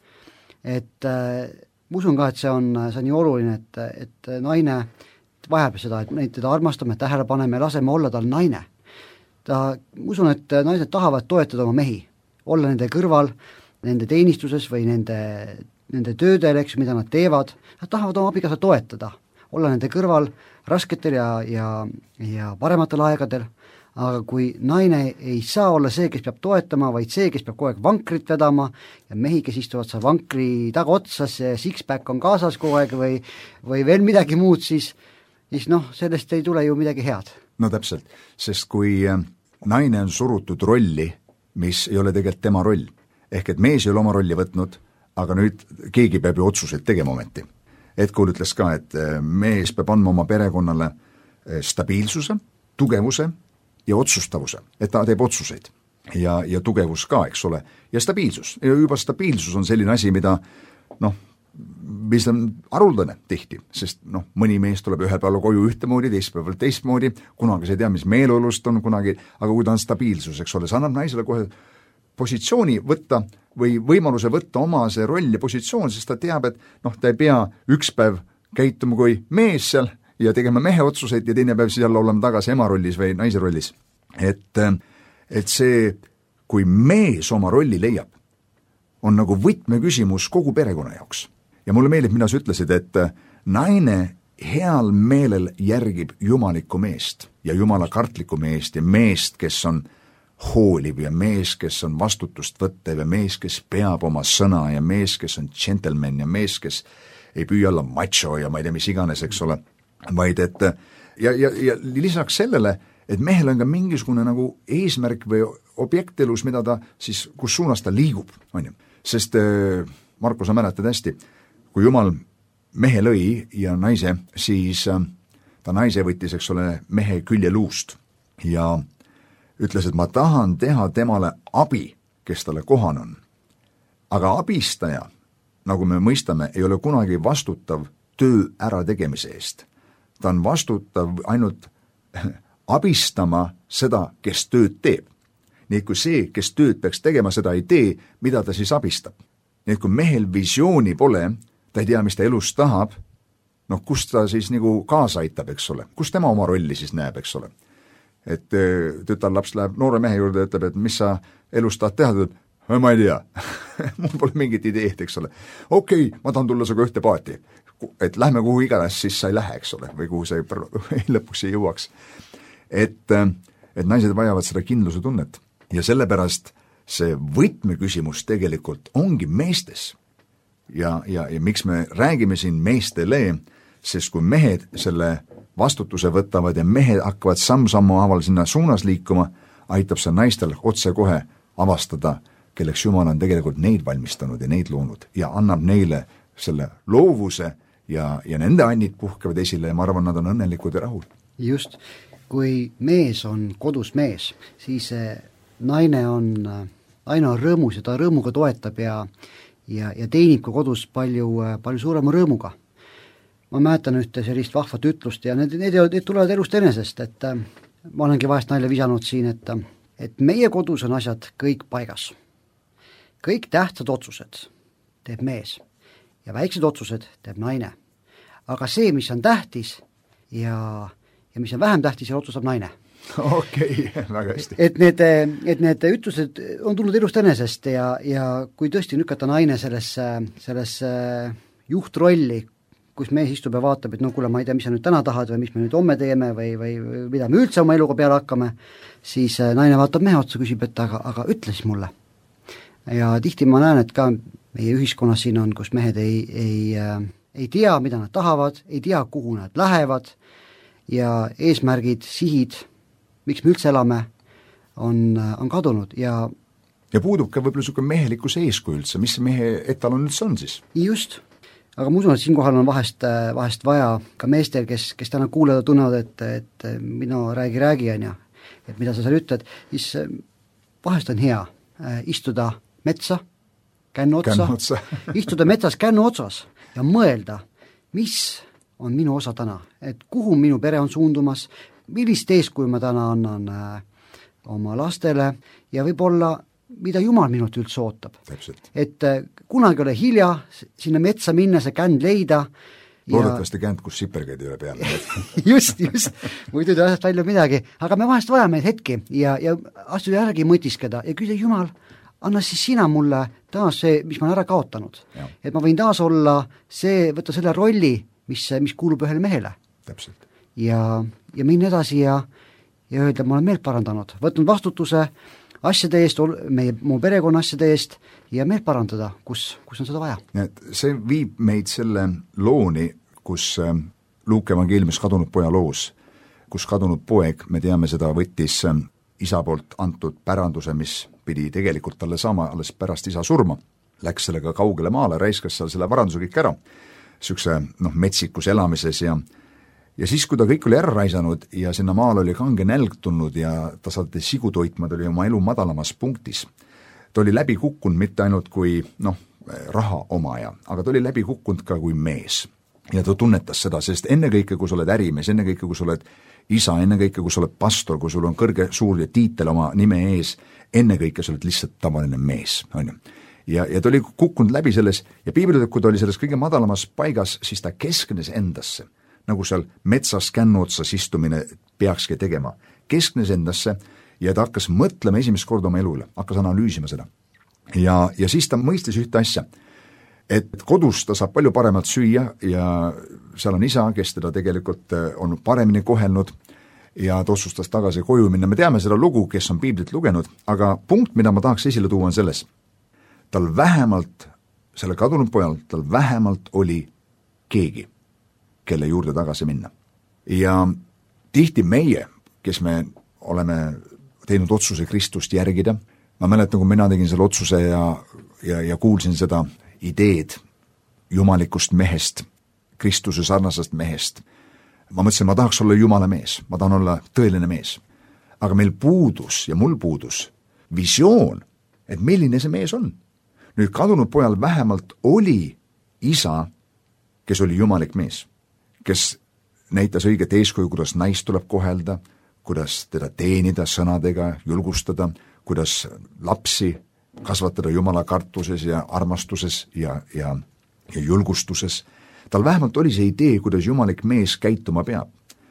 Et ma usun ka, et see on nii oluline, et naine vajab seda, et neid teda armastame, tähele paneme ja laseme olla tal naine. Ma usun, et naised tahavad toetada oma mehi, olla nende kõrval, nende teenistuses või nende töödel, eks, mida nad teevad, nad tahavad oma abikaasa toetada, olla nende kõrval rasketel ja parematel aegadel, aga kui naine ei saa olla see, kes peab toetama, vaid see, kes peab kogu aeg vankrit vedama ja mehi, kes istuvad seal vankri tagotsas, six-pack on kaasas kogu aeg või veel midagi muud, siis noh, sellest ei tule ju midagi head. No täpselt, sest kui naine on surutud rolli, mis ei ole tegelikult tema roll, ehk et mees ei ole oma rolli võtnud, aga nüüd keegi peab ju otsuseid tegema ometi. Edkool ütles ka, et mees peab andma oma perekonnale stabiilsuse, tugevuse ja otsustavuse, et ta teeb otsuseid ja tugevus ka, eks ole, ja stabiilsus. Ja juba stabiilsus on selline asi, mida mis on haruldane tihti, sest mõni mees tuleb ühel päeval koju ühtemoodi, teispäeval teistmoodi, kunagi sa ei tea, mis meeleolust on kunagi, aga kui ta on stabiilsus, eks ole, see annab naisele kohe positsiooni võtta või võimaluse võtta oma see roll ja positsioon, sest ta teab, et ta ei pea üks päev käituma kui mees seal ja tegema mehe otsuseid ja teine päev siis jälle olema tagasi ema rollis või naise rollis. Et see, kui mees oma rolli leiab, on nagu võtmeküsimus kogu perekonna jaoks. Ja mulle meeldib, mida sa ütlesid, et naine heal meelel järgib jumalikku meest ja jumala kartlikku meest ja meest, kes on hooliv ja mees, kes on vastutust võttev ja mees, kes peab oma sõna ja mees, kes on gentleman ja mees, kes ei püüa olla macho ja ma ei tea, mis iganes, eks ole, vaid et ja lisaks sellele, et mehel on ka mingisugune nagu eesmärk või objekt elus, mida ta siis, kus suunas ta liigub, on ju. Sest Marko, sa mäletad hästi, kui Jumal mehe lõi ja naise, siis ta naise võttis, eks ole, mehe küljeluust ja ütles, et ma tahan teha temale abi, kes talle kohane on. Aga abistaja, nagu me mõistame, ei ole kunagi vastutav töö ära tegemise eest. Ta on vastutav ainult abistama seda, kes tööd teeb. Nii kui see, kes tööd peaks tegema, seda ei tee, mida ta siis abistab. Nii kui mehel visiooni pole, ta ei tea, mis ta elus tahab, kust ta siis nagu kaasa aitab, eks ole. Kus tema oma rolli siis näeb, eks ole. Et tütarlaps läheb noore mehe juurde ja ütleb, et mis sa elus tahad teha, ta ütleb, ma ei tea, mul pole mingit ideed, eks ole. Okei, ma tahan tulla sinuga ühte paati, et lähme kuhu iganes, siis sa ei lähe, eks ole, või kuhu sa lõpuks ei jõuaks. Et naised vajavad seda kindluse tunnet ja sellepärast see võtmeküsimus tegelikult ongi meestes. Ja miks me räägime siin meestele, sest kui mehed selle vastutuse võtavad ja mehed hakkavad samm-sammu haaval sinna suunas liikuma, aitab see naistel otse kohe avastada, kelleks Jumal on tegelikult neid valmistanud ja neid loonud ja annab neile selle loovuse ja nende annid puhkevad esile ja ma arvan, nad on õnnelikud ja rahul. Just, kui mees on kodus mees, siis naine on rõõmus ja ta rõõmuga toetab ja teenib ka kodus palju suurema rõõmuga. Ma mäletan ühte sellist vahvat ütlust ja need tulevad elust enesest, et ma olengi vahest naile visanud siin, et meie kodus on asjad kõik paigas. Kõik tähtsad otsused teeb mees ja väiksed otsused teeb naine. Aga see, mis on tähtis ja mis on vähem tähtis, see otsustab naine. Okei, väga hästi. Et need ütlused on tulnud elust enesest ja kui tõesti nükata naine sellesse juhtrolli, kus mees istub ja vaatab, et kuule, ma ei tea, mis sa nüüd täna tahad või mis me nüüd homme teeme või mida me üldse oma eluga peale hakkame, siis naine vaatab mehe otsa, küsib, et aga ütle siis mulle. Ja tihti ma näen, et ka meie ühiskonnas siin on, kus mehed ei tea, mida nad tahavad, ei tea, kuhu nad lähevad ja eesmärgid, sihid, miks me üldse elame, on kadunud ja puudub ka võib-olla niisugune mehelikkuse eeskuju üldse, mis mehe etalon üldse on siis? Just. Aga ma usun, et siinkohal on vahest vaja ka meestel, kes täna kuulajad tunnevad, et minu räägi, on ja, et mida sa seal ütled, siis vahest on hea istuda metsa kännu otsa. Istuda metsas kännu otsas ja mõelda, mis on minu osa täna, et kuhu minu pere on suundumas, millist eeskuju ma täna annan oma lastele ja võib-olla mida Jumal minult üldse ootab. Täpselt. Et kunagi ole hilja sinna metsa minna, see känd leida. Loodetavasti känd, kus sipergeid ei ole peale. just, muidu ei asjast välja midagi, aga me vahest vajame hetki ja astuda järgi mõtiskeda ja küsida Jumal, anna siis sina mulle taas see, mis ma olen ära kaotanud. Ja. Et ma võin taas olla see, võtta selle rolli, mis kuulub ühele mehele. Täpselt. Ja minna edasi ja öelda, ma olen meelt parandanud, võtnud vastutuse asjade eest, mu perekonna asjade eest ja meelt parandada, kus on seda vaja. See viib meid selle looni, kus Luuke evangeeliumis kadunud poja loos, kus kadunud poeg, me teame seda, võttis isa poolt antud päranduse, mis pidi tegelikult talle saama alles pärast isa surma, läks sellega kaugele maale, raiskas seal selle varanduse kõik ära, sükse metsikus elamises ja siis, kui ta kõik oli ära raisanud ja sinna maal oli kange nälg tulnud ja ta saati sigu toitma, ta oli oma elu madalamas punktis. Ta oli läbi kukkunud mitte ainult kui raha omaja, aga ta oli läbi kukkunud ka kui mees. Ja ta tunnetas seda, sest ennekõike, kui sa oled ärimees, ennekõike, kui sa oled isa, ennekõike, kui sa oled pastor, kui sul on kõrge suur tiitel oma nime ees, ennekõike sa oled lihtsalt tavaline mees. Ja ta oli kukkunud läbi selles ja piibel ütleb, kui ta oli selles kõige madalamas paigas, siis ta kesknes endasse, nagu seal metsas kännu otsas istumine peakski tegema. Kesknes endasse ja ta hakkas mõtlema esimest korda oma elule, hakkas analüüsima seda. Ja siis ta mõistis ühte asja, et kodus ta saab palju paremalt süüa ja seal on isa, kes teda tegelikult on paremini kohelnud ja ta otsustas tagasi koju minna. Me teame seda lugu, kes on piiblit lugenud, aga punkt, mida ma tahaks esile tuua, on selles. Tal vähemalt, selle kadunud pojal, tal vähemalt oli keegi, kelle juurde tagasi minna. Ja tihti meie, kes me oleme teinud otsuse Kristust järgida, ma mäletan, kui mina tegin selle otsuse ja kuulsin seda ideed jumalikust mehest, Kristuse sarnasest mehest, ma mõtlesin, ma tahaks olla Jumala mees, ma tahan olla tõeline mees. Aga meil puudus ja mul puudus visioon, et milline see mees on. Nüüd kadunud pojal vähemalt oli isa, kes oli jumalik mees, kes näitas õiget eeskuju, kuidas naist tuleb kohelda, kuidas teda teenida sõnadega, julgustada, kuidas lapsi kasvatada Jumala kartuses ja armastuses ja julgustuses. Tal vähemalt oli see idee, kuidas jumalik mees käituma peab.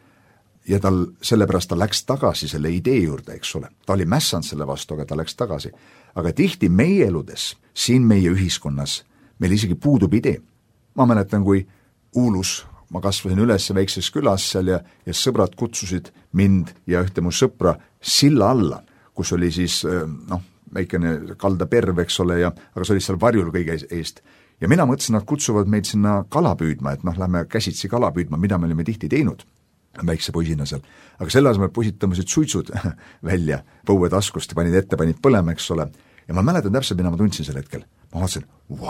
Ja sellepärast ta läks tagasi selle idee juurde, eks ole. Ta oli mässanud selle vastu, aga ta läks tagasi. Aga tihti meie eludes, siin meie ühiskonnas, meil isegi puudub idee. Ma mäletan, kui Uulus ma kasvasin üles väikses külas seal ja sõbrad kutsusid mind ja ühte mu sõpra silla alla, kus oli siis väikene kaldaperv, eks ole, aga see oli seal varjul kõige eest. Ja mina mõtlesin, nad kutsuvad meid sinna kala püüdma, et lähme käsitsi kala püüdma, mida me olime tihti teinud väikse poisina seal. Aga selle asemel poisid tõmbasid suitsud välja põuetaskust, panid põlema, eks ole. Ja ma mäletan täpselt, mida ma tundsin sel hetkel. Ma vaatasin,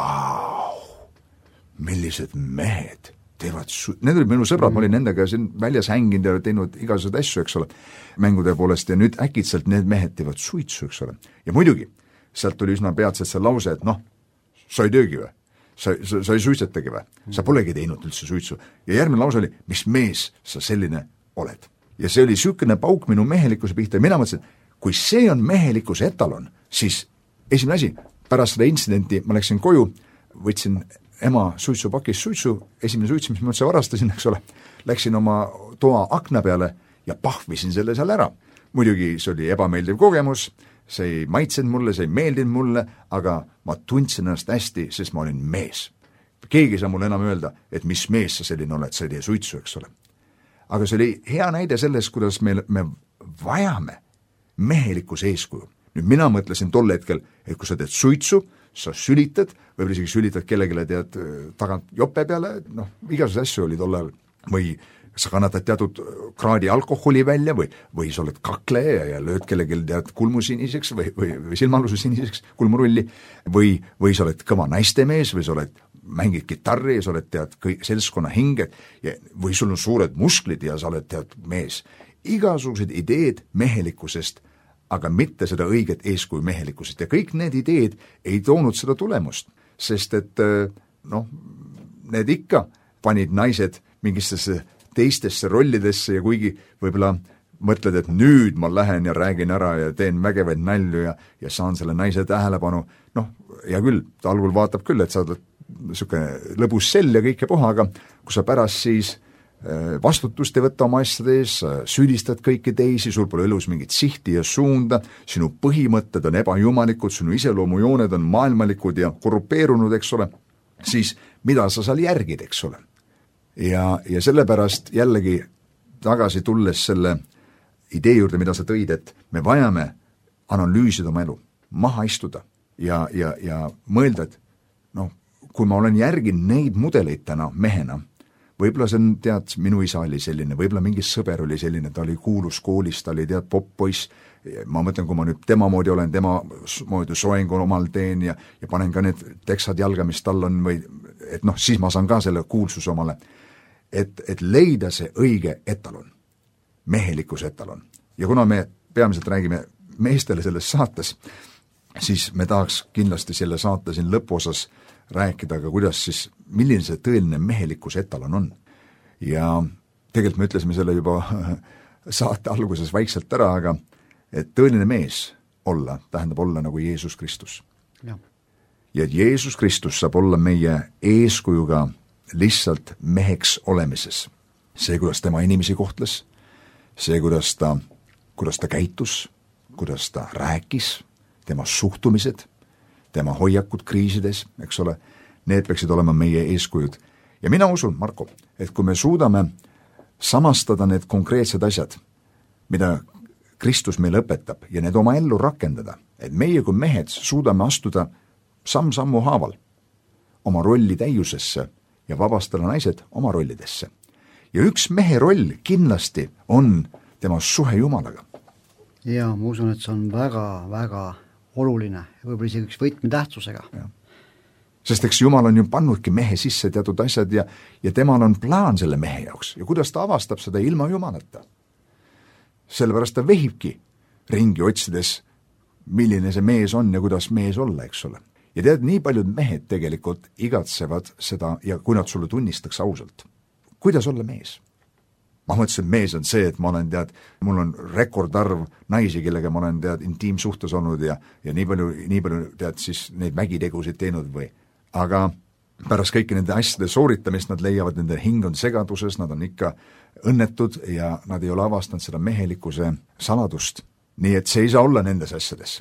millised mehed teevad need olid minu sõbrad, ma olin nendega siin väljas hänginud ja teinud igasuguseid asju, eks ole, mängude poolest ja nüüd äkitselt need mehed teevad suitsu, eks ole. Ja muidugi, sealt tuli üsna peatselt see lause, et sa ei töögi või? Sa ei suitsetagi või? Sa polegi teinud üldse suitsu. Ja järgmine lause oli, mis mees sa selline oled? Ja see oli sükene pauk minu mehelikkuse pihta ja mina mõtlesin, kui see on mehelikkuse etalon, siis esimene asi, pärast seda intsidenti ma läksin koju, võtsin ema suitsupakis suitsu, esimene suits, mis ma üldse varastasin, eks ole, läksin oma toa akna peale ja pahvisin selle seal ära. Muidugi see oli ebameeldiv kogemus, see ei maitsenud mulle, see ei meeldinud mulle, aga ma tundsin ennast hästi, sest ma olin mees. Keegi ei saa mulle enam öelda, et mis mees sa selline oled, sa ei tee suitsu, eks ole. Aga see oli hea näide sellest, kuidas me vajame mehelikkuse eeskuju. Nüüd mina mõtlesin tol hetkel, et kui sa teed suitsu, sa sülitad, või isegi sülitad kellegile tead tagant jope peale, igasugused asju oli tollal, või sa kannatad teatud kraadi alkoholi välja või sa oled kakleja ja lööd kellelgi tead kulmu siniseks või silmalusu siniseks, kulmurulli, või sa oled kõva naistemees või sa oled mängid kitarri ja sa oled tead seltskonna hinged või sul on suured musklid ja sa oled tead mees. Igasugused ideed mehelikkusest, aga mitte seda õiget eeskuju mehelikkusest ja kõik need ideed ei toonud seda tulemust, sest et need ikka panid naised mingistesse teistesse rollidesse ja kuigi võib-olla mõtled, et nüüd ma lähen ja räägin ära ja teen vägevaid nalju ja saan selle naise tähelepanu, hea küll, ta algul vaatab küll, et sa oled niisugune lõbus sell ja kõike puha, aga kui sa pärast siis vastutust ei võta oma asjade ees, süüdistad kõiki teisi, sul pole elus mingit sihti ja suunda, sinu põhimõtted on ebajumalikud, sinu iseloomujooned on maailmalikud ja korrupeerunud, eks ole, siis mida sa seal järgid, eks ole. Ja sellepärast jällegi tagasi tulles selle idee juurde, mida sa tõid, et me vajame analüüsida oma elu, maha istuda ja mõelda, et kui ma olen järginud neid mudeleid täna mehena, võib-olla see on, tead, minu isa oli selline, võib-olla mingi sõber oli selline, ta oli kuulus koolis, ta oli, tead, popp-poiss, ma mõtlen, kui ma nüüd tema moodi olen, tema moodi soengu omal teen ja panen ka need teksad jalga, mis tal on, või et siis ma saan ka selle kuulsuse omale. Et leida see õige etalon, mehelikkuse etalon. Ja kuna me peamiselt räägime meestele selles saates, siis me tahaks kindlasti selle saate siin lõpuosas rääkida, aga kuidas siis, milline see tõeline mehelikkuse etalon on. Ja tegelikult me ütlesime selle juba saate alguses vaikselt ära, aga et tõeline mees olla, tähendab olla nagu Jeesus Kristus. Ja et Jeesus Kristus saab olla meie eeskujuga lihtsalt meheks olemises. See, kuidas tema inimesi kohtles, see, kuidas ta käitus, kuidas ta rääkis, tema suhtumised, tema hoiakud kriisides, eks ole, need peaksid olema meie eeskujud. Ja mina usun, Marko, et kui me suudame samastada need konkreetsed asjad, mida Kristus meile õpetab ja need oma ellu rakendada, et meie kui mehed suudame astuda samm-sammu haaval oma rolli täiusesse ja vabastada naised oma rollidesse. Ja üks mehe roll kindlasti on tema suhe Jumalaga. Ja ma usun, et see on väga-väga oluline, võib-olla isegi üks võtmetähtsusega. Sest eks Jumal on ju pannudki mehe sisse teatud asjad ja temal on plaan selle mehe jaoks ja kuidas ta avastab seda ilma Jumalata. Sellepärast ta vehibki ringi otsides, milline see mees on ja kuidas mees olla, eks ole. Ja tead, nii paljud mehed tegelikult igatsevad seda ja kui nad sulle tunnistaks ausalt. Kuidas olla mees? Ma mõtlesin, et mees on see, et ma olen, tead, mul on rekordarv naisi, kellega ma olen, tead, intiimsuhtes olnud ja nii palju, tead, siis neid vägitegusid teinud või. Aga pärast kõiki nende asjade sooritamist nad leiavad, nende hing on segaduses, nad on ikka õnnetud ja nad ei ole avastanud seda mehelikkuse saladust. Nii et see ei saa olla nendes asjades.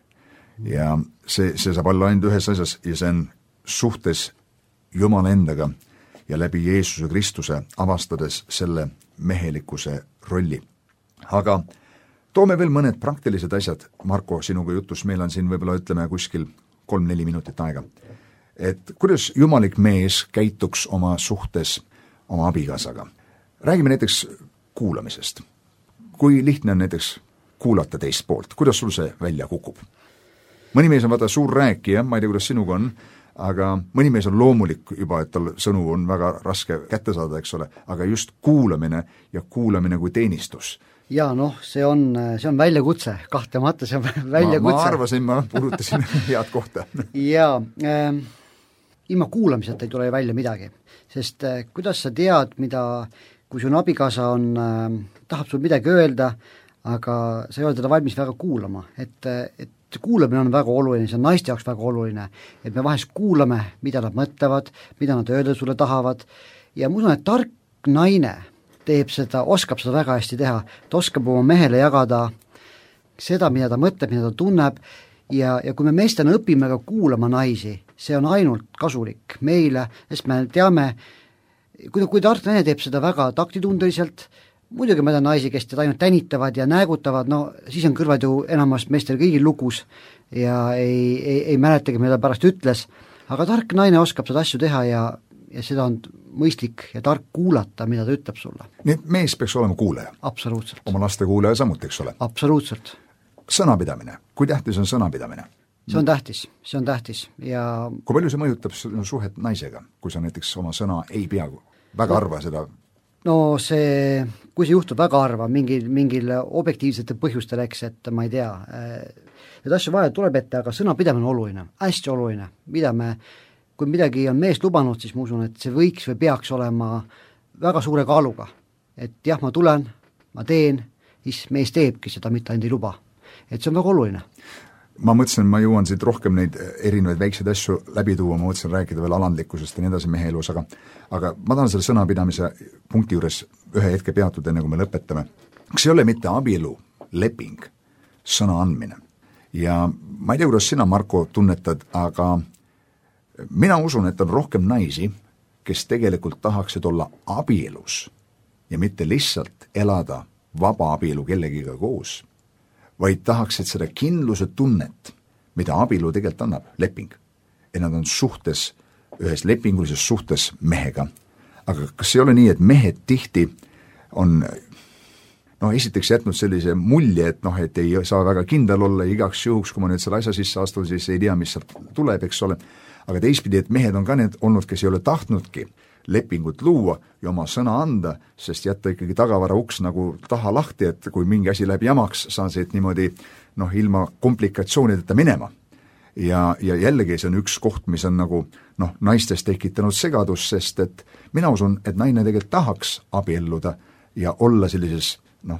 Ja see saab olla ainult ühes asjas ja see on suhtes Jumala endaga ja läbi Jeesuse Kristuse avastades selle mehelikkuse rolli. Aga toome veel mõned praktilised asjad, Marko, sinuga jutus, meil on siin võib-olla ütleme kuskil 3-4 minutit aega. Et kuidas jumalik mees käituks oma suhtes oma abikaasaga. Räägime näiteks kuulamisest. Kui lihtne on näiteks kuulata teist poolt, kuidas sul see välja kukub? Mõni mees on vaata suur rääkija, ma ei tea, kuidas sinuga on, aga mõni mees on loomulik juba, et tal sõnu on väga raske kätte saada, eks ole, aga just kuulamine ja kuulamine kui teenistus. Ja see on väljakutse, kahtlemata see on väljakutse. Ma arvasin, ma puudutasin head kohta. Ja ilma kuulamiseta ei tule välja midagi, sest kuidas sa tead, kui sul abikaasa tahab sul midagi öelda, aga sa ei ole teda valmis väga kuulama, et kuulamine on väga oluline, see on naiste jaoks väga oluline, et me vahest kuulame, mida nad mõtlevad, mida nad öelda sulle tahavad ja ma usun, et tark naine teeb seda, oskab seda väga hästi teha, ta oskab oma mehele jagada seda, mida ta mõtleb, mida ta tunneb ja kui me meestena õpime ka kuulama naisi, see on ainult kasulik meile, sest me teame, kui tark naine teeb seda väga taktitundeliselt, muidugi ma tean naisi, kes teda ainult tänitavad ja näägutavad, siis on kõrvad ju enamast meestel kõigil lugus ja ei mäletagi, mida pärast ütles, aga tark naine oskab seda asju teha ja seda on mõistlik ja tark kuulata, mida ta ütleb sulle. Nii et mees peaks olema kuulaja? Absoluutselt. Oma laste kuulaja samuti, eks ole? Absoluutselt. Sõnapidamine, kui tähtis on sõnapidamine? See on tähtis ja kui palju see mõjutab suhet naisega, kui sa näiteks oma sõna ei pea, väga harva seda no see, kui see juhtub väga harva, mingil objektiivsete põhjustel, eks, et ma ei tea, et asju vaja tuleb ette, aga sõnapidamine on oluline, hästi oluline, kui midagi on mees lubanud, siis ma usun, et see võiks või peaks olema väga suure kaaluga, et jah, ma tulen, ma teen, siis mees teebki seda, mitte ainult ei luba. Et see on väga oluline. Ma mõtlesin, ma jõuan siit rohkem neid erinevaid väikseid asju läbi tuua, ma mõtlesin rääkida veel alandlikkusest ja nii edasi mehe elus, aga ma tahan selle sõnapidamise punkti juures ühe hetke peatuda, enne kui me lõpetame. Kas ei ole mitte abielu leping, sõna andmine? Ja ma ei tea, kuidas sina, Marko, tunnetad, aga mina usun, et on rohkem naisi, kes tegelikult tahaksid olla abielus ja mitte lihtsalt elada vaba abielu kellegiga koos, vaid tahaksid seda kindluse tunnet, mida abielu tegelikult annab, leping. Et nad on suhtes, ühes lepingulises suhtes mehega. Aga kas ei ole nii, et mehed tihti on esiteks jätnud sellise mulje, et ei saa väga kindel olla igaks juhuks, kui ma nüüd selle asja sisse astun, siis ei tea, mis sealt tuleb, eks ole. Aga teistpidi, et mehed on ka need olnud, kes ei ole tahtnudki lepingut luua ja oma sõna anda, sest jätta ikkagi tagavara uks nagu taha lahti, et kui mingi asi läheb jamaks, saan siit niimoodi ilma komplikatsioonideta minema. Ja jällegi see on üks koht, mis on nagu naistes tekitanud segadus, sest et mina usun, et naine tegelikult tahaks abielluda ja olla sellises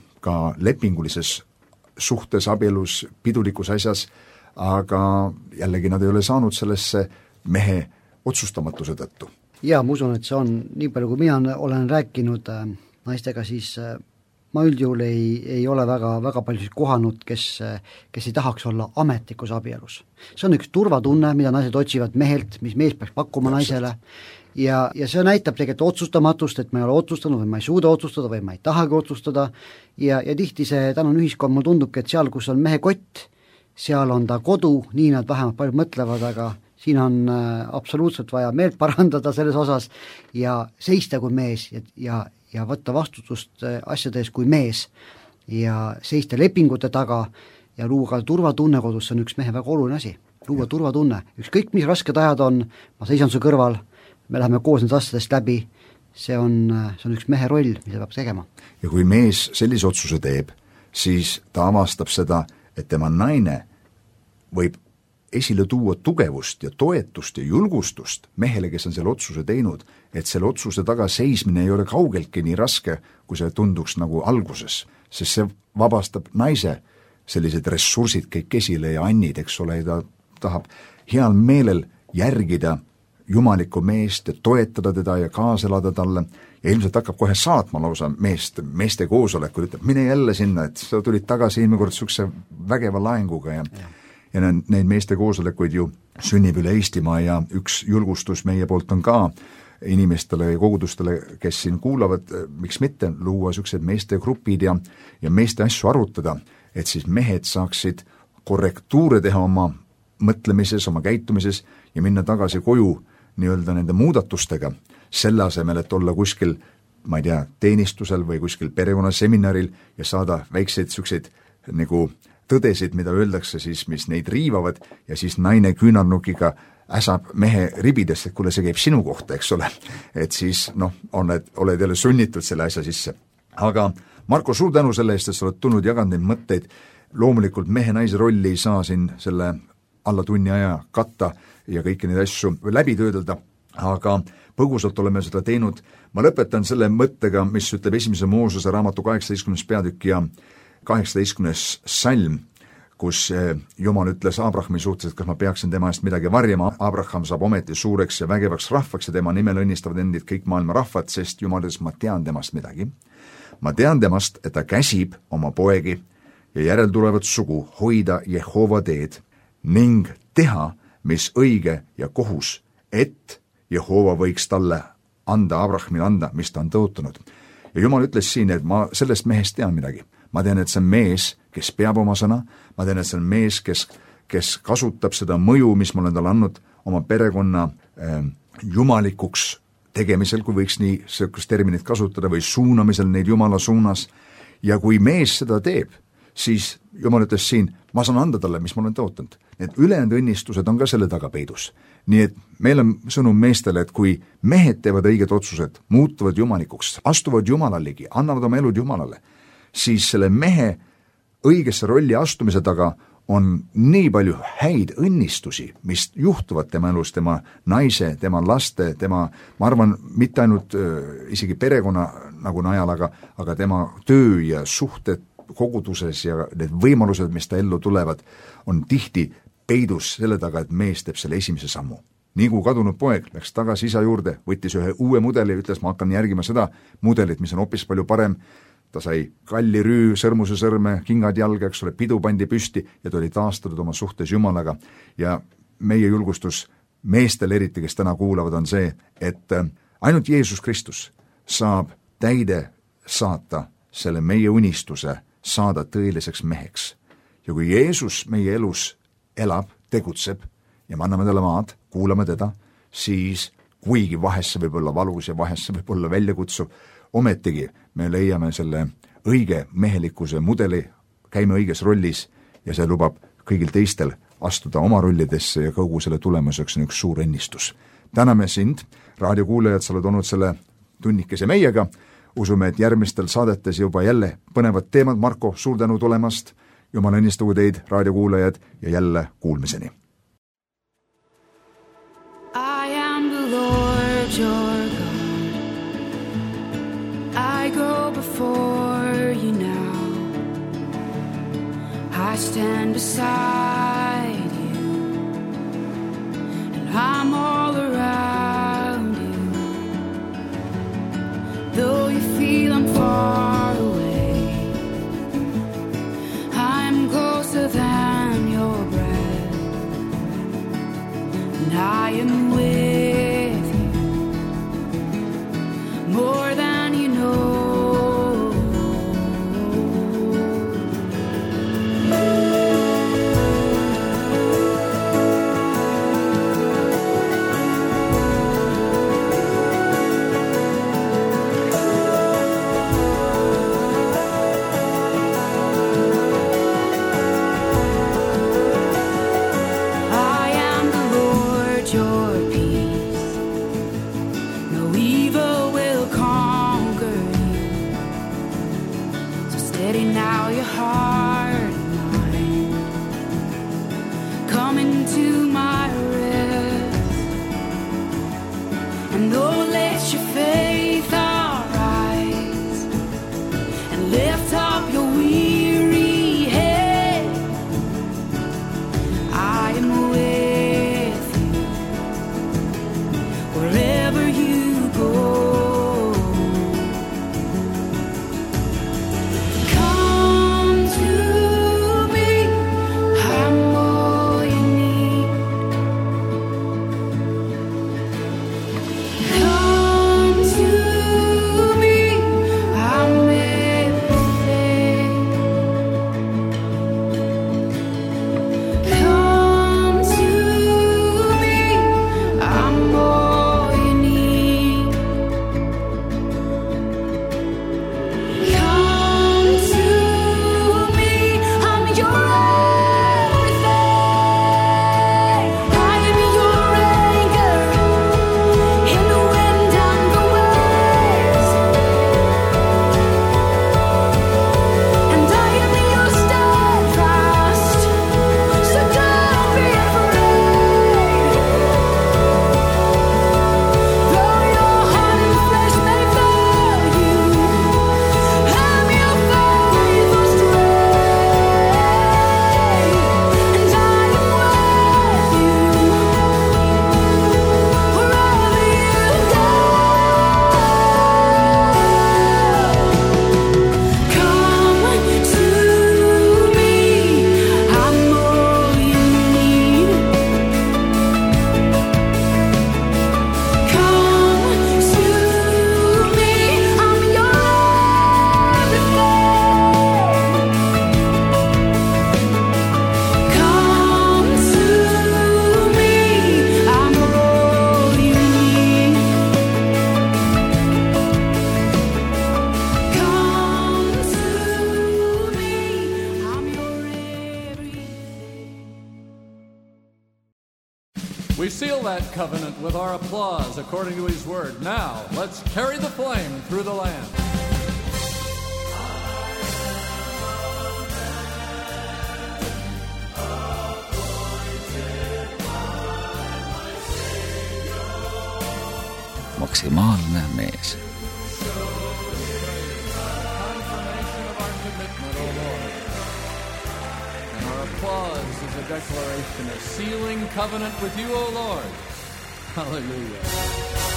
ka lepingulises suhtes, abielus, pidulikus asjas, aga jällegi nad ei ole saanud sellesse mehe otsustamatuse tõttu. Jaa, ma usun, et see on, nii palju kui mina olen rääkinud naistega, siis ma üldjuhul ei ole väga palju kohanud, kes ei tahaks olla ametlikus abielus. See on üks turvatunne, mida naised otsivad mehelt, mis mees peaks pakkuma naisele, ja see näitab tegelikult otsustamatust, et ma ei ole otsustanud või ma ei suuda otsustada või ma ei tahagi otsustada, ja tihti see tänane ühiskond mul tundubki, et seal, kus on mehe kott, seal on ta kodu, nii nad vähemalt palju mõtlevad, aga siin on absoluutselt vaja meelt parandada selles osas ja seista kui mees ja võtta vastutust asjades kui mees ja seista lepingute taga ja luua ka turvatunne kodus, see on üks mehe väga oluline asi, luua turvatunne. Ükskõik, mis rasked ajad on, ma seisan su kõrval, me läheme koos need asjadest läbi, see on üks mehe roll, mida peab tegema. Ja kui mees sellise otsuse teeb, siis ta avastab seda, et tema naine võib esile tuua tugevust ja toetust ja julgustust mehele, kes on selle otsuse teinud, et selle otsuse taga seismine ei ole kaugeltki nii raske, kui see tunduks nagu alguses, sest see vabastab naise sellised ressursid kõik esile ja annid, eks ole, ta tahab heal meelel järgida jumalikku meest ja toetada teda ja kaaselada talle ja ilmselt hakkab kohe saatma lausa meeste koosolekul, ütleb, mine jälle sinna, et sa tulid tagasi eelmine kord sukse vägeva laenguga ja neid meeste koosolekuid ju sünnib üle Eestimaa ja üks julgustus meie poolt on ka inimestele ja kogudustele, kes siin kuulavad, miks mitte luua sellised meeste grupid ja meeste asju arutada, et siis mehed saaksid korrektuure teha oma mõtlemises, oma käitumises ja minna tagasi koju nii-öelda nende muudatustega, selle asemel, et olla kuskil, ma ei tea, teenistusel või kuskil perekonnaseminaril ja saada väikseid selliseid nagu tõdesid, mida öeldakse siis, mis neid riivavad ja siis naine küünarnukiga äsab mehe ribidest, et kuule, see käib sinu kohta, eks ole. Et siis, oled jälle sunnitud selle asja sisse. Aga Marko, suur tänu selle eest, et sa oled tulnud jaganud neid mõtteid. Loomulikult mehe-naise rolli ei saa siin selle alla tunni aja katta ja kõiki neid asju läbi töödelda, aga põgusalt oleme seda teinud. Ma lõpetan selle mõttega, mis ütleb 1. Moosese raamatu 18. peatükk ja 18. salm, kus Jumal ütles Abrahami suhtes, et kas ma peaksin tema eest midagi varjama. Abraham saab ometi suureks ja vägevaks rahvaks ja tema nimel õnnistavad endid kõik maailma rahvad, sest Jumal ütles, ma tean temast midagi. Ma tean temast, et ta käsib oma poegi ja järeltulevat sugu hoida Jehova teed ning teha, mis õige ja kohus, et Jehova võiks talle anda, Abrahamile anda, mis ta on tõotanud. Ja Jumal ütles siin, et ma sellest mehest tean midagi. Ma tean, et see on mees, kes peab oma sõna, ma tean, et see on mees, kes kasutab seda mõju, mis ma olen talle andnud oma perekonna jumalikuks tegemisel, kui võiks nii sellist terminit kasutada, või suunamisel neid Jumala suunas. Ja kui mees seda teeb, siis Jumal ütles siin, ma saan anda talle, mis ma olen tõotanud. Need ülejäänud õnnistused on ka selle taga peidus. Nii et meil on sõnum meestele, et kui mehed teevad õiged otsused, muutuvad jumalikuks, astuvad Jumala ligi, annavad oma elud Jumalale, siis selle mehe õigesse rolli astumise taga on nii palju häid õnnistusi, mis juhtuvad tema elus, tema naise, tema laste, tema, ma arvan, mitte ainult isegi perekonna nagu najal, aga tema töö ja suhted koguduses ja need võimalused, mis ta ellu tulevad, on tihti peidus selle taga, et mees teeb selle esimese sammu. Nii kui kadunud poeg läks tagasi isa juurde, võttis ühe uue mudeli ja ütles, ma hakkan järgima seda mudelit, mis on hoopis palju parem. Ta sai kalli rüü, sõrmuse sõrme, kingad jalga, eks ole, pidu pandi püsti ja ta oli taastatud oma suhtes Jumalaga. Ja meie julgustus meestel eriti, kes täna kuulavad, on see, et ainult Jeesus Kristus saab täide saata selle meie unistuse, saada tõeliseks meheks. Ja kui Jeesus meie elus elab, tegutseb ja me anname talle maad, kuulame teda, siis kuigi vahesse võib olla valus ja vahesse võib olla väljakutsuv, ometigi me leiame selle õige mehelikkuse mudeli, käime õiges rollis ja see lubab kõigil teistel astuda oma rollidesse ja kogu selle tulemuseks on üks suur õnnistus. Täname sind, raadiokuulajad, sa oled olnud selle tunnikese meiega, usume, et järgmistel saadetes juba jälle põnevad teemad. Marko, suur tänu tulemast, Jumal õnnistagu teid, raadiokuulajad, ja jälle kuulmiseni. I am the Lord your God. I go before you now. I stand beside you, and I'm all around you. Though you feel I'm far away, I'm closer than your breath, and I am with you more than you know. Come to We seal that covenant with our applause according to his word. Now, let's carry the flame through the land. Maksimaalne mees. Confirmation of our commitment, O Lord. And our applause is a declaration, a sealing covenant with you, O Lord. Hallelujah.